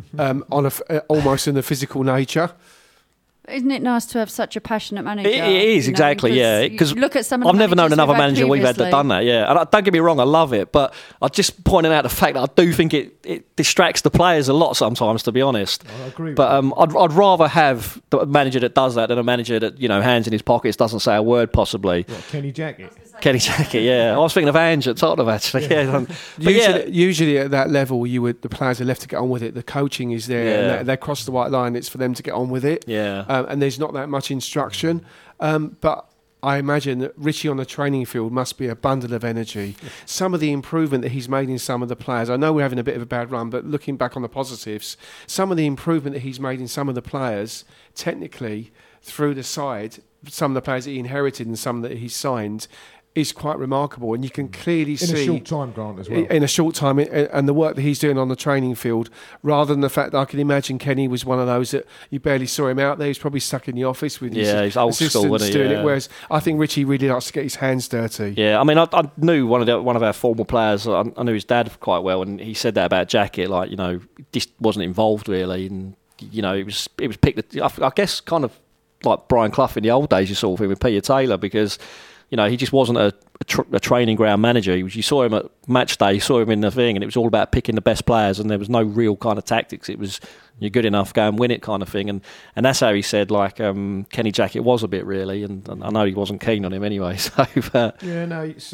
on almost in a physical nature. Isn't it nice to have such a passionate manager? It is, exactly, yeah. Because look at some of the I've never known another manager we've had previously. that done that, yeah. And don't get me wrong, I love it, but I'm just pointing out the fact that I do think it distracts the players a lot sometimes, to be honest. I agree with but I'd rather have the manager that does that than a manager that, you know, hands in his pockets, doesn't say a word possibly. What, Kenny Jackett? Kenny Jackett, yeah. I was thinking of Ange at Tottenham, actually. Yeah. Usually at that level, the players are left to get on with it. The coaching is there, and they cross the white line. It's for them to get on with it. Yeah. And there's not that much instruction. But I imagine that Richie on the training field must be a bundle of energy. Some of the improvement that he's made in some of the players, I know we're having a bit of a bad run, but looking back on the positives, some of the improvement that he's made in some of the players, technically, through the side, some of the players that he inherited and some that he signed, is quite remarkable, and you can clearly see in a short time, Grant, as well. In a short time, and the work that he's doing on the training field, rather than the fact that I can imagine Kenny was one of those that you barely saw him out there. He's probably stuck in the office with his he's old assistants school, wasn't he? doing Yeah. it. Whereas I think Richie really likes to get his hands dirty. Yeah, I mean, I knew one of our former players. I knew his dad quite well, and he said that about Jackett. Like, you know, just wasn't involved really, and you know, it was picked. I guess kind of like Brian Clough in the old days. You saw him with Peter Taylor, because, you know, he just wasn't a training ground manager. You saw him at match day, you saw him in the thing, and it was all about picking the best players, and there was no real kind of tactics. It was, you're good enough, go and win it kind of thing. And that's how he said, like, Kenny Jackett was a bit, really, and I know he wasn't keen on him anyway. So yeah, no, it's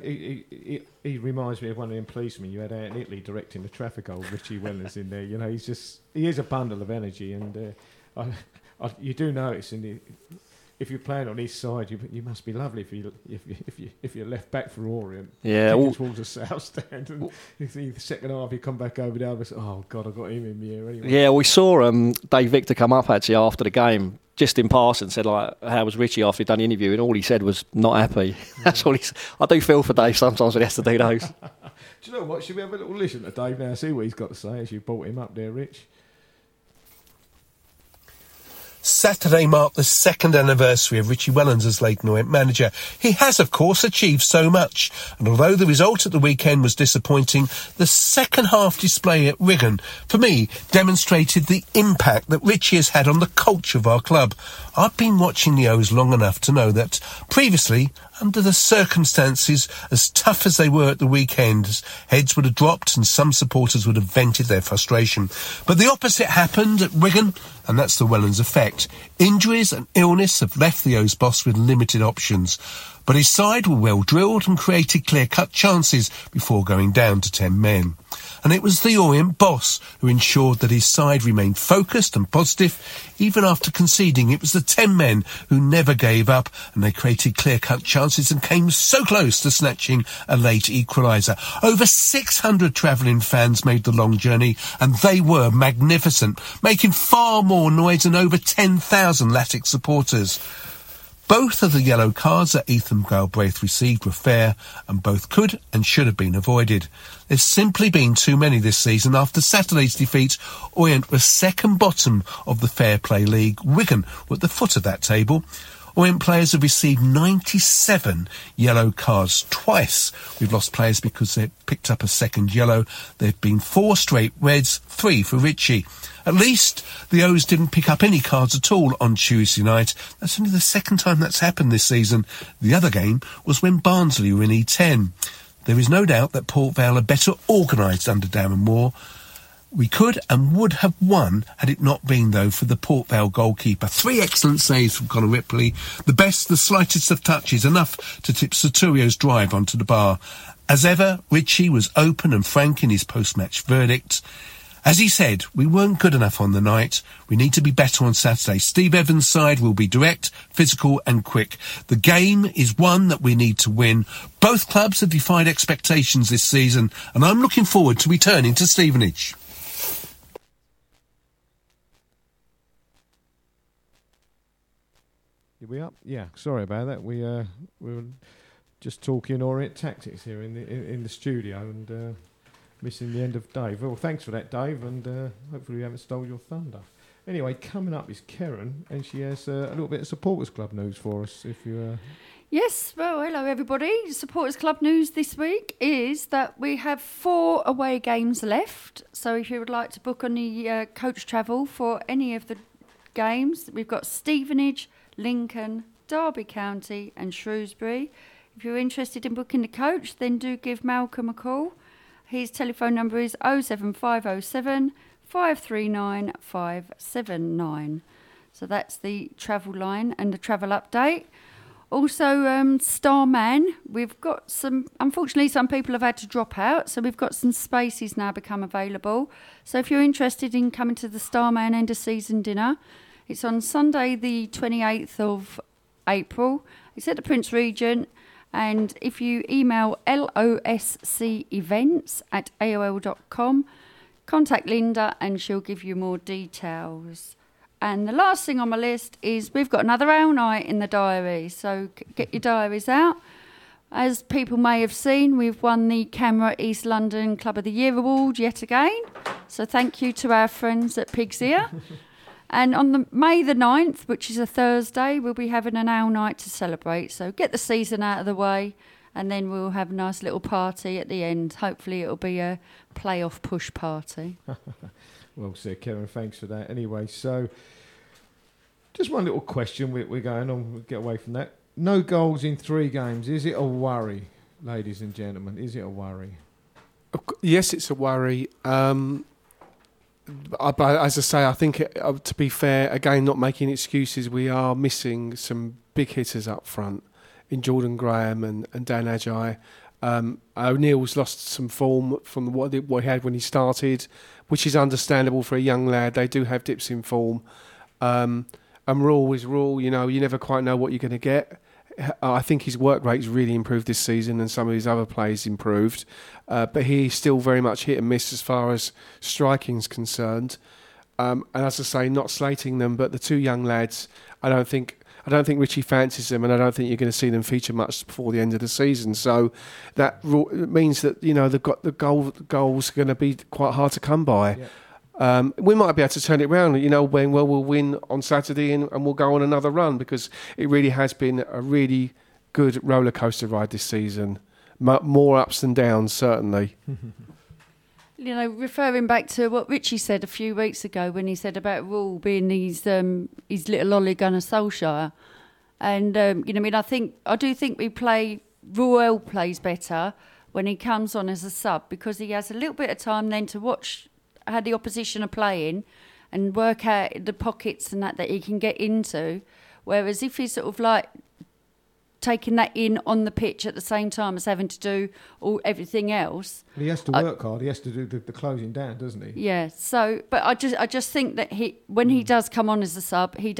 he reminds me of one of them policemen you had out in Italy directing the traffic. Old Richie Wellens in there. You know, he is a bundle of energy, and you do notice if you're playing on his side, you must be lovely if you're left back for Orient. Yeah, towards the south stand, and you see the second half, you come back over the other. Oh God, I got him in the air anyway. Yeah, we saw Dave Victor come up actually after the game, just in passing, said like, "How was Richie after he'd done the interview?" And all he said was, "Not happy." That's all he said. I do feel for Dave sometimes when he has to do those. Do you know what? Should we have a little listen to Dave now? See what he's got to say as you brought him up there, Rich. Saturday marked the second anniversary of Richie Wellens as Leyton Orient manager. He has, of course, achieved so much, and although the result at the weekend was disappointing, the second half display at Wigan, for me, demonstrated the impact that Richie has had on the culture of our club. I've been watching the O's long enough to know that previously, under the circumstances as tough as they were at the weekend, heads would have dropped and some supporters would have vented their frustration. But the opposite happened at Wigan, and that's the Wellens effect. Injuries and illness have left the O's boss with limited options. But his side were well drilled and created clear-cut chances before going down to 10 men. And it was the Orient boss who ensured that his side remained focused and positive even after conceding. It was the 10 men who never gave up, and they created clear-cut chances and came so close to snatching a late equaliser. Over 600 travelling fans made the long journey, and they were magnificent, making far more noise than over 10,000 Latics supporters. Both of the yellow cards that Ethan Galbraith received were fair, and both could and should have been avoided. There's simply been too many this season. After Saturday's defeat, Orient were second bottom of the Fair Play League. Wigan were at the foot of that table. Orient players have received 97 yellow cards twice. We've lost players because they picked up a second yellow. There have been 4 straight reds, 3 for Ritchie. At least the O's didn't pick up any cards at all on Tuesday night. That's only the second time that's happened this season. The other game was when Barnsley were in E10. There is no doubt that Port Vale are better organised under Darren Moore. We could and would have won had it not been, though, for the Port Vale goalkeeper. 3 excellent saves from Conor Ripley. The best, the slightest of touches, enough to tip Soturio's drive onto the bar. As ever, Ritchie was open and frank in his post-match verdict. As he said, we weren't good enough on the night. We need to be better on Saturday. Steve Evans' side will be direct, physical and quick. The game is one that we need to win. Both clubs have defied expectations this season, and I'm looking forward to returning to Stevenage. Are we up? Yeah, sorry about that. We were just talking Orient tactics here in the studio and missing the end of Dave. Well, thanks for that, Dave, and hopefully we haven't stole your thunder. Anyway, coming up is Karen, and she has a little bit of Supporters Club news for us. If you Yes, well, hello everybody. Supporters Club news this week is that we have 4 away games left. So if you would like to book on the coach travel for any of the games, we've got Stevenage, Lincoln, Derby County and Shrewsbury. If you're interested in booking the coach, then do give Malcolm a call. His telephone number is 07507 539 579. So that's the travel line and the travel update. Also, Starman, we've got unfortunately some people have had to drop out, so we've got some spaces now become available. So if you're interested in coming to the Starman end of season dinner, it's on Sunday the 28th of April. It's at the Prince Regent, and if you email loscevents@aol.com, contact Linda and she'll give you more details. And the last thing on my list is we've got another ale night in the diary, so get your diaries out. As people may have seen, we've won the CAMRA East London Club of the Year award yet again, so thank you to our friends at Pigs Ear. And on May the 9th, which is a Thursday, we'll be having an ale night to celebrate, so get the season out of the way and then we'll have a nice little party at the end. Hopefully it'll be a playoff push party. Well said, Karen. Thanks for that. Anyway, so just one little question. We're going on. We'll get away from that. No goals in 3 games. Is it a worry, ladies and gentlemen? Is it a worry? Yes, it's a worry. But as I say, I think, to be fair, again, not making excuses, we are missing some big hitters up front in Jordan Graham and Dan Ajayi. O'Neill's lost some form from what he had when he started, which is understandable for a young lad. They do have dips in form. And Rule is Rule, you never quite know what you're going to get. I think his work rate's really improved this season and some of his other plays improved. But he's still very much hit and miss as far as striking's concerned. And as I say, not slating them, but the 2 young lads, I don't think Ritchie fancies them, and I don't think you're going to see them feature much before the end of the season. So that means that they've got the goals are going to be quite hard to come by. Yeah. We might be able to turn it around, when we'll win on Saturday and we'll go on another run, because it really has been a really good roller coaster ride this season. More ups than downs, certainly. Referring back to what Ritchie said a few weeks ago when he said about Rule being his little Ole Gunnar Solskjaer, and I do think Rule plays better when he comes on as a sub, because he has a little bit of time then to watch how the opposition are playing and work out the pockets and that he can get into. Whereas if he's sort of like taking that in on the pitch at the same time as having to do everything else, he has to work hard. He has to do the closing down, doesn't he? Yeah. So, but I just think that when he does come on as a sub, I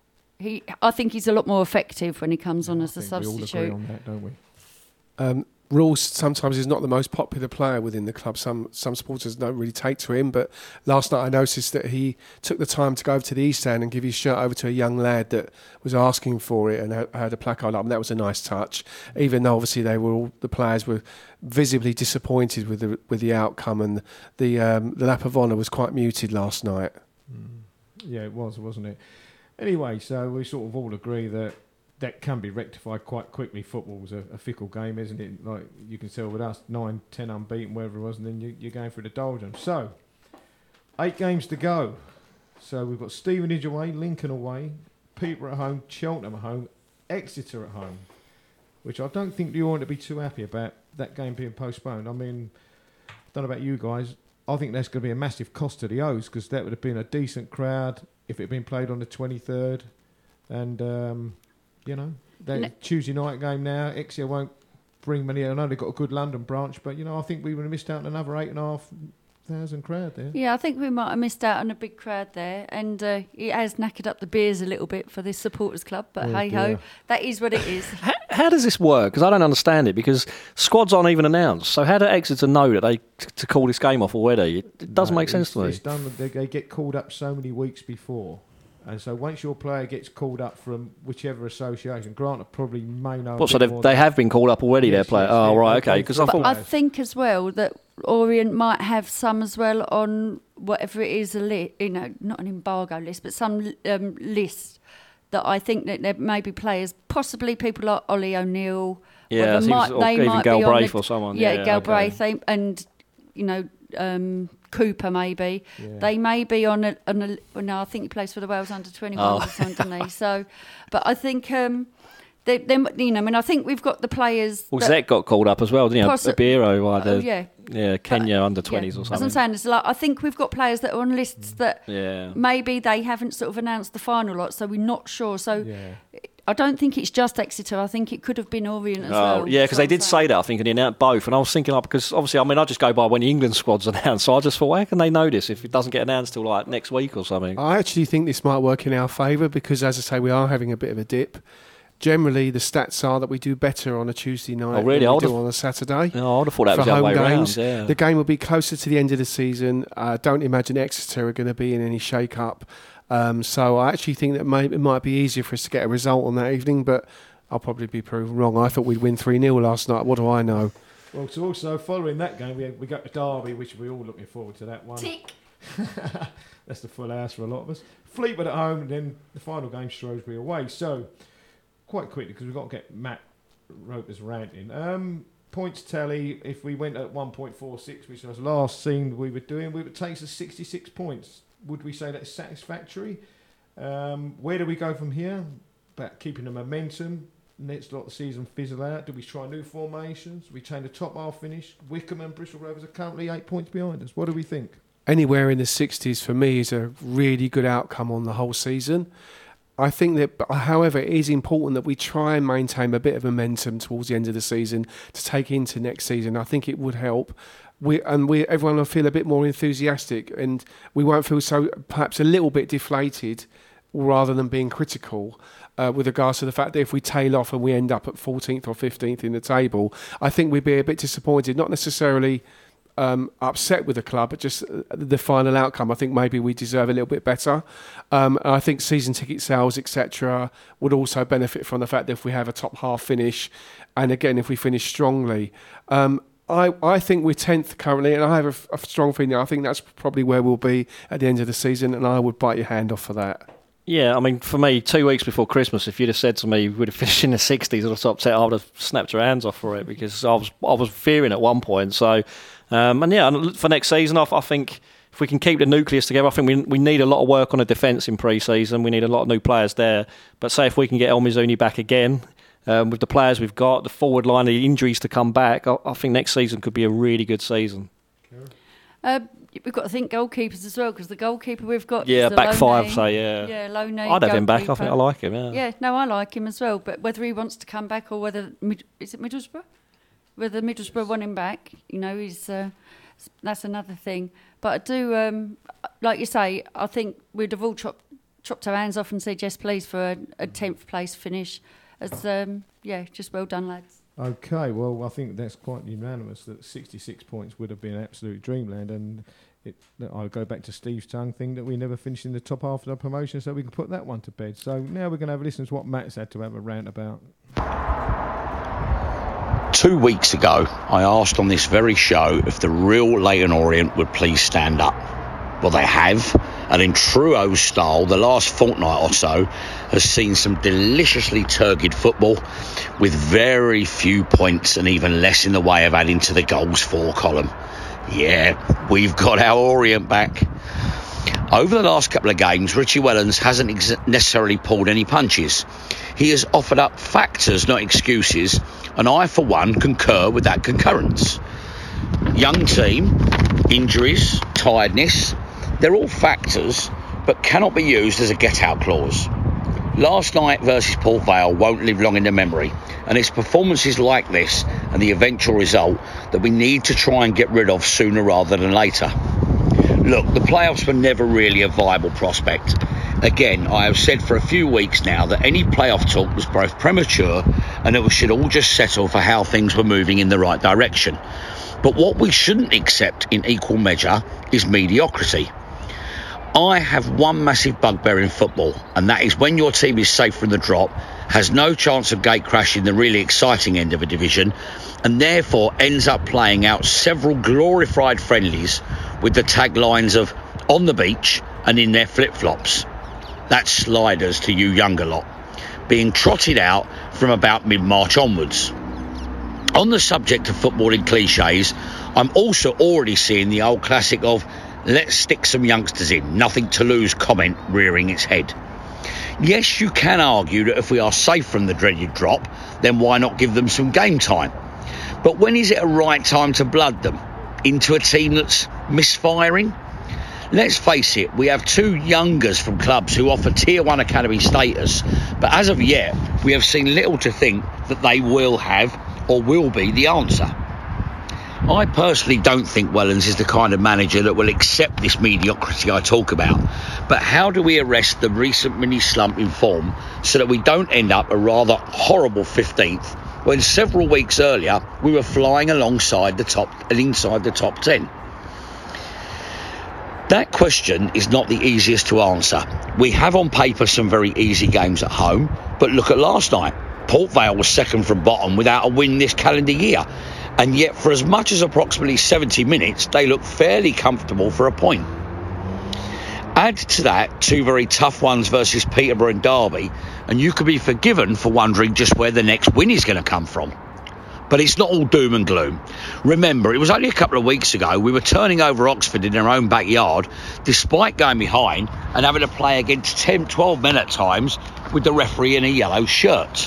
think he's a lot more effective when he comes on as a substitute. We all agree on that, don't we? Rules sometimes is not the most popular player within the club. Some supporters don't really take to him, but last night I noticed that he took the time to go over to the East Stand and give his shirt over to a young lad that was asking for it and had a placard up, and that was a nice touch. Even though obviously the players were visibly disappointed with the outcome, and the lap of honour was quite muted last night. Yeah, it was, wasn't it? Anyway, so we sort of all agree that can be rectified quite quickly. Football's a fickle game, isn't it? Like you can tell with us, 9-10 unbeaten, wherever it was, and then you're going through the doldrums. So, 8 games to go. So we've got Stevenage away, Lincoln away, Peterborough at home, Cheltenham at home, Exeter at home, which I don't think you want to be too happy about that game being postponed. I mean, I don't know about you guys. I think that's going to be a massive cost to the O's, because that would have been a decent crowd if it had been played on the 23rd. And... Tuesday night game now. Exeter won't bring many. I know they've got a good London branch, but I think we would have missed out on another 8,500 crowd there. Yeah, I think we might have missed out on a big crowd there, and it has knackered up the beers a little bit for this supporters club. But hey ho, that is what it is. How does this work? Because I don't understand it. Because squads aren't even announced. So how do Exeter know that to call this game off already? It doesn't make sense to me. It's done. They get called up so many weeks before. And so once your player gets called up from whichever association, Grant probably may know. So they have been called up already, their player? Oh, right, okay. Because I think as well that Orient might have some as well on whatever it is, not an embargo list, but some list that I think that there may be players, possibly people like Ollie O'Neill. Yeah, even Galbraith or someone. Yeah, Galbraith, and Cooper maybe. Yeah. They may be on a no, I think he plays for the Wales under-21 or something, doesn't he? So, but I think I think we've got the players. Well, Zek got called up as well, didn't he? Biro, yeah, Kenya under-20s or something. As I'm saying, it's like I think we've got players that are on lists that maybe they haven't sort of announced the final lot, so we're not sure. So. Yeah. I don't think it's just Exeter. I think it could have been Orient as well. Yeah, because they did say that, I think, and they announced both. And I was thinking, because obviously, I just go by when the England squad's announced. So I just thought, how can they know this if it doesn't get announced till like next week or something? I actually think this might work in our favour because, as I say, we are having a bit of a dip. Generally, the stats are that we do better on a Tuesday night than we do on a Saturday. No, I would have thought that was the other way around. Yeah. The game will be closer to the end of the season. I don't imagine Exeter are going to be in any shake-up. So I actually think that it might be easier for us to get a result on that evening, but I'll probably be proven wrong. I thought we'd win 3-0 last night. What do I know? Well, so also following that game, we got to Derby, which we're all looking forward to that one. Tick. That's the full house for a lot of us. Fleetwood at home, and then the final game, Shrewsbury away. So, quite quickly, because we've got to get Matt Roper's ranting. Points tally, if we went at 1.46, which was last seen we were doing, we would take us 66 points. Would we say that's satisfactory? Where do we go from here? About keeping the momentum. Let's let the season fizzle out. Do we try new formations? Retain the top half finish? Wickham and Bristol Rovers are currently 8 points behind us. What do we think? Anywhere in the 60s for me is a really good outcome on the whole season. I think that, however, it is important that we try and maintain a bit of momentum towards the end of the season to take into next season. I think it would help. Everyone will feel a bit more enthusiastic, and we won't feel so perhaps a little bit deflated rather than being critical with regards to the fact that if we tail off and we end up at 14th or 15th in the table, I think we'd be a bit disappointed, not necessarily upset with the club, but just the final outcome. I think maybe we deserve a little bit better. I think season ticket sales, etc., would also benefit from the fact that if we have a top half finish, and again, if we finish strongly. I think we're 10th currently, and I have a strong feeling. I think that's probably where we'll be at the end of the season, and I would bite your hand off for that. Yeah, I mean, for me, 2 weeks before Christmas, if you'd have said to me we'd have finished in the 60s or the top 10, I would have snapped your hands off for it, because I was fearing at one point. So, for next season, I think if we can keep the nucleus together, I think we need a lot of work on the defence in pre-season. We need a lot of new players there. But say if we can get El Mizuni back again, with the players we've got, the forward line, the injuries to come back, I think next season could be a really good season. We've got to think goalkeepers as well, because the goalkeeper we've got is the back Lone, five, so yeah. Lone I'd have him back. I think I like him. Yeah, no, I like him as well. But whether he wants to come back or whether is it Middlesbrough? Whether Middlesbrough want him back, he's that's another thing. But I do, like you say, I think we'd have all chopped our hands off and said yes, please, for a 10th place finish. As just well done, lads. Okay, well, I think that's quite unanimous that 66 points would have been absolute dreamland, and I'll go back to Steve's tongue thing that we never finished in the top half of the promotion, so we can put that one to bed. So now we're going to have a listen to what Matt's had to have a rant about. 2 weeks ago, I asked on this very show if the real Leyton Orient would please stand up. Well, they have, and in true O's style, the last fortnight or so has seen some deliciously turgid football with very few points and even less in the way of adding to the goals for column. Yeah, we've got our Orient back. Over the last couple of games, Richie Wellens hasn't necessarily pulled any punches. He has offered up factors, not excuses, and I, for one, concur with that concurrence. Young team, injuries, tiredness, they're all factors, but cannot be used as a get-out clause. Last night versus Port Vale won't live long in the memory, and it's performances like this and the eventual result that we need to try and get rid of sooner rather than later. Look, the playoffs were never really a viable prospect. Again, I have said for a few weeks now that any playoff talk was both premature and that we should all just settle for how things were moving in the right direction. But what we shouldn't accept in equal measure is mediocrity. I have one massive bugbear in football, and that is when your team is safe from the drop, has no chance of gate crashing the really exciting end of a division, and therefore ends up playing out several glorified friendlies with the taglines of on the beach and in their flip-flops. That's sliders to you younger lot, being trotted out from about mid-March onwards. On the subject of footballing cliches, I'm also already seeing the old classic of let's stick some youngsters in, nothing to lose comment rearing its head. Yes, you can argue that if we are safe from the dreaded drop, then why not give them some game time? But when is it a right time to blood them into a team that's misfiring? Let's face it, we have two youngers from clubs who offer Tier 1 academy status, but as of yet, we have seen little to think that they will have or will be the answer. I personally don't think Wellens is the kind of manager that will accept this mediocrity I talk about. But how do we arrest the recent mini slump in form so that we don't end up a rather horrible 15th when several weeks earlier we were flying alongside the top and inside the top 10? That question is not the easiest to answer. We have on paper some very easy games at home, but look at last night. Port Vale was second from bottom without a win this calendar year. And yet, for as much as approximately 70 minutes, they look fairly comfortable for a point. Add to that two very tough ones versus Peterborough and Derby, and you could be forgiven for wondering just where the next win is going to come from. But it's not all doom and gloom. Remember, it was only a couple of weeks ago we were turning over Oxford in their own backyard, despite going behind and having to play against 10-12 men at times with the referee in a yellow shirt.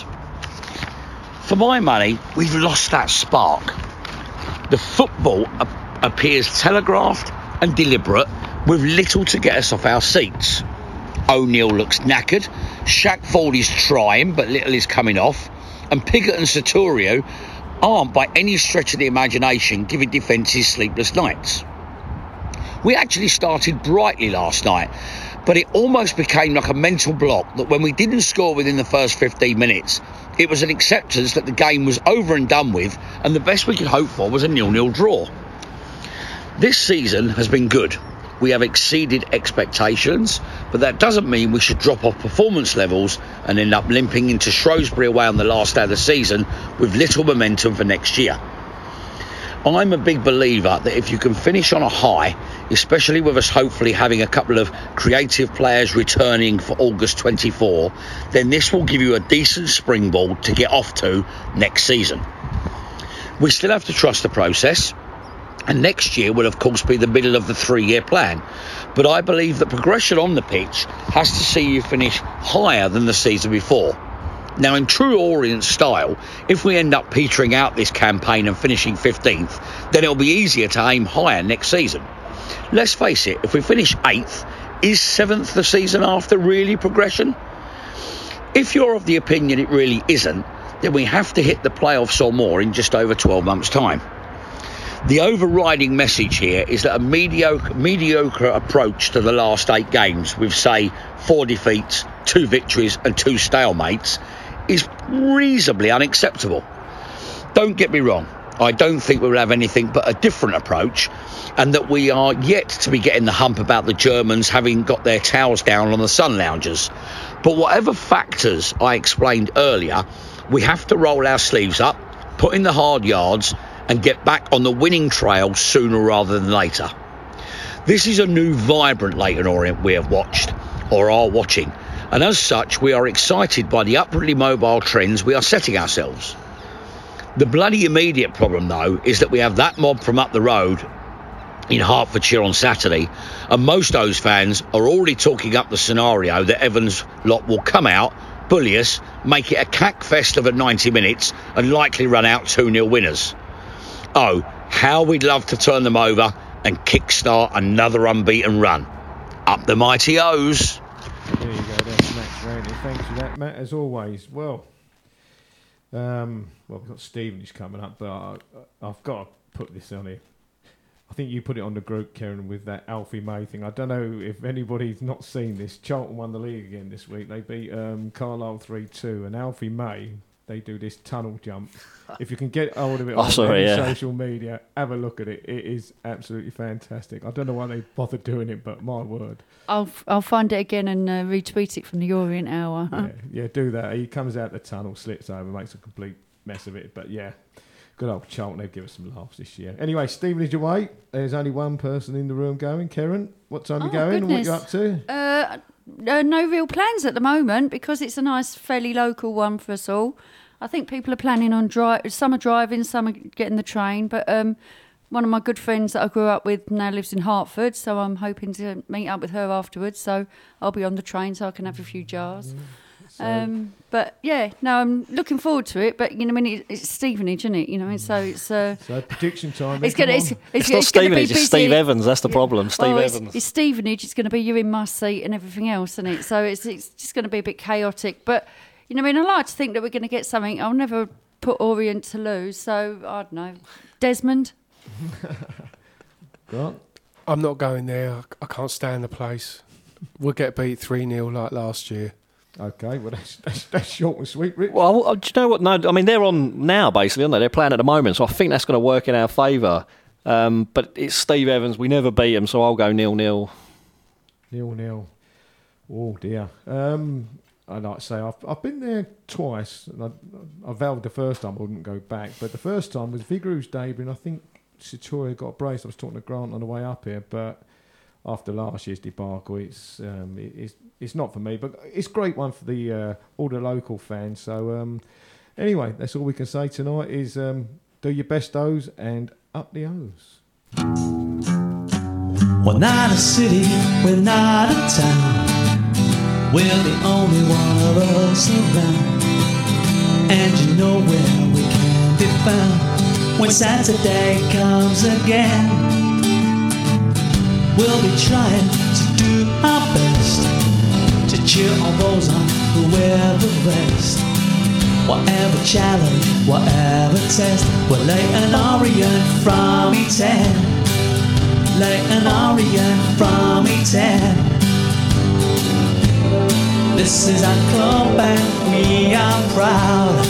For my money, we've lost that spark. The football appears telegraphed and deliberate, with little to get us off our seats. O'Neill looks knackered, Shackford is trying but little is coming off, and Piggott and Saturio aren't by any stretch of the imagination giving defences sleepless nights. We actually started brightly last night, but it almost became like a mental block that when we didn't score within the first 15 minutes, it was an acceptance that the game was over and done with, and the best we could hope for was a 0-0 draw. This season has been good. We have exceeded expectations, but that doesn't mean we should drop off performance levels and end up limping into Shrewsbury away on the last day of the season with little momentum for next year. I'm a big believer that if you can finish on a high, especially with us hopefully having a couple of creative players returning for August 24, then this will give you a decent springboard to get off to next season. We still have to trust the process, and next year will of course be the middle of the 3-year plan, but I believe that progression on the pitch has to see you finish higher than the season before. Now, in true Orient style, if we end up petering out this campaign and finishing 15th, then it'll be easier to aim higher next season. Let's face it, if we finish 8th, is 7th the season after really progression? If you're of the opinion it really isn't, then we have to hit the playoffs or more in just over 12 months' time. The overriding message here is that a mediocre approach to the last 8 games with, say, 4 defeats, 2 victories and 2 stalemates is reasonably unacceptable. Don't get me wrong, I don't think we'll have anything but a different approach, and that we are yet to be getting the hump about the Germans having got their towels down on the sun loungers. But whatever factors I explained earlier, we have to roll our sleeves up, put in the hard yards, and get back on the winning trail sooner rather than later. This is a new, vibrant Leyton Orient we have watched, or are watching, and as such we are excited by the upwardly mobile trends we are setting ourselves. The bloody immediate problem, though, is that we have that mob from up the road in Hertfordshire on Saturday, and most O's fans are already talking up the scenario that Evans lot will come out, bully us, make it a cack fest of 90 minutes, and likely run out 2-0 winners. Oh, how we'd love to turn them over and kickstart another unbeaten run. Up the mighty O's. There you go, that's Max Randy. Thanks for that, Matt, as always. Well, we've got Stevenage coming up, but I've got to put this on here. I think you put it on the group, Karen, with that Alfie May thing. I don't know if anybody's not seen this. Charlton won the league again this week. They beat Carlisle 3-2, and Alfie May, they do this tunnel jump. If you can get hold of it on social media, have a look at it. It is absolutely fantastic. I don't know why they bothered doing it, but my word. I'll find it again and retweet it from the Orient Hour. Yeah, do that. He comes out the tunnel, slips over, makes a complete mess of it. But yeah, good old Charlton. They'll give us some laughs this year. Anyway, Stevenage away. There's only one person in the room going. Karen, what time are you going? Goodness. What are you up to? No real plans at the moment because it's a nice, fairly local one for us all. I think people are planning on some are driving, some are getting the train. But one of my good friends that I grew up with now lives in Hertford, so I'm hoping to meet up with her afterwards. So I'll be on the train so I can have a few jars. But yeah, no, I'm looking forward to it. But you know, I mean, it's Stevenage, isn't it? You know, so it's so prediction time. It's not Stevenage, it's Steve Evans. That's the problem. It's Stevenage. It's going to be you in my seat and everything else, isn't it? So it's just going to be a bit chaotic. But you know, I mean, I like to think that we're going to get something. I'll never put Orient to lose. So I don't know, Desmond. Grant? I'm not going there. I can't stand the place. We'll get beat 3-0 like last year. Okay, well, that's short and sweet, Rich. Well, do you know what? No, I mean, they're on now, basically, aren't they? They're playing at the moment, so I think that's going to work in our favour. But it's Steve Evans. We never beat him, so I'll go 0-0. 0-0. Oh, dear. I'd like to say I've been there twice. And I vowed the first time I wouldn't go back. But the first time was Vigouroux debut, and I think Sitoria got a brace. I was talking to Grant on the way up here, but after last year's debacle, it's not for me. But it's a great one for the all the local fans. So anyway, that's all we can say tonight is do your best O's and up the O's. We're not a city, we're not a town. We're the only one of us around. And you know where we can be found when Saturday comes again. We'll be trying to do our best to cheer on those on who wear the vest. Whatever challenge, whatever test, we're Leyton Orient from E10. Leyton Orient from E10. This is our club and we are proud.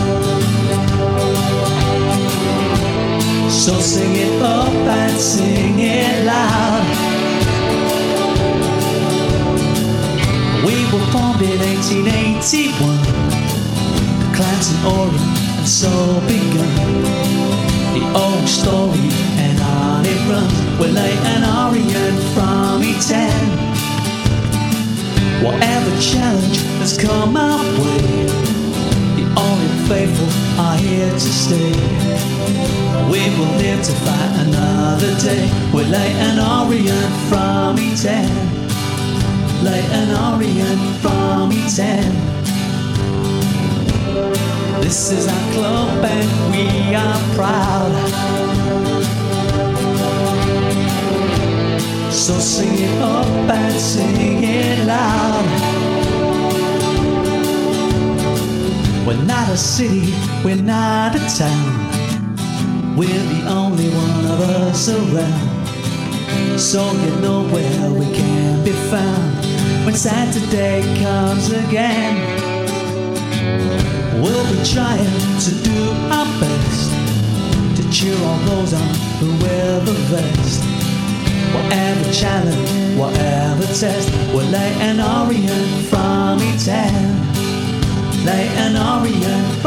So sing it up and sing it loud. We were formed in 1881. The clans in Orient and so begun. The old story and on it runs. We're Leyton Orient from E10. Whatever challenge has come our way, the Orient faithful are here to stay. We will live to fight another day. We're Leyton Orient from E10. Leyton Orient from E10. This is our club and we are proud. So sing it up and sing it loud. We're not a city, we're not a town. We're the only one of us around. So you know where we can be found when Saturday comes again. We'll be we're trying to do our best to cheer all those on who wear the vest. Whatever challenge, whatever test, we're Leyton Orient from E10. Leyton Orient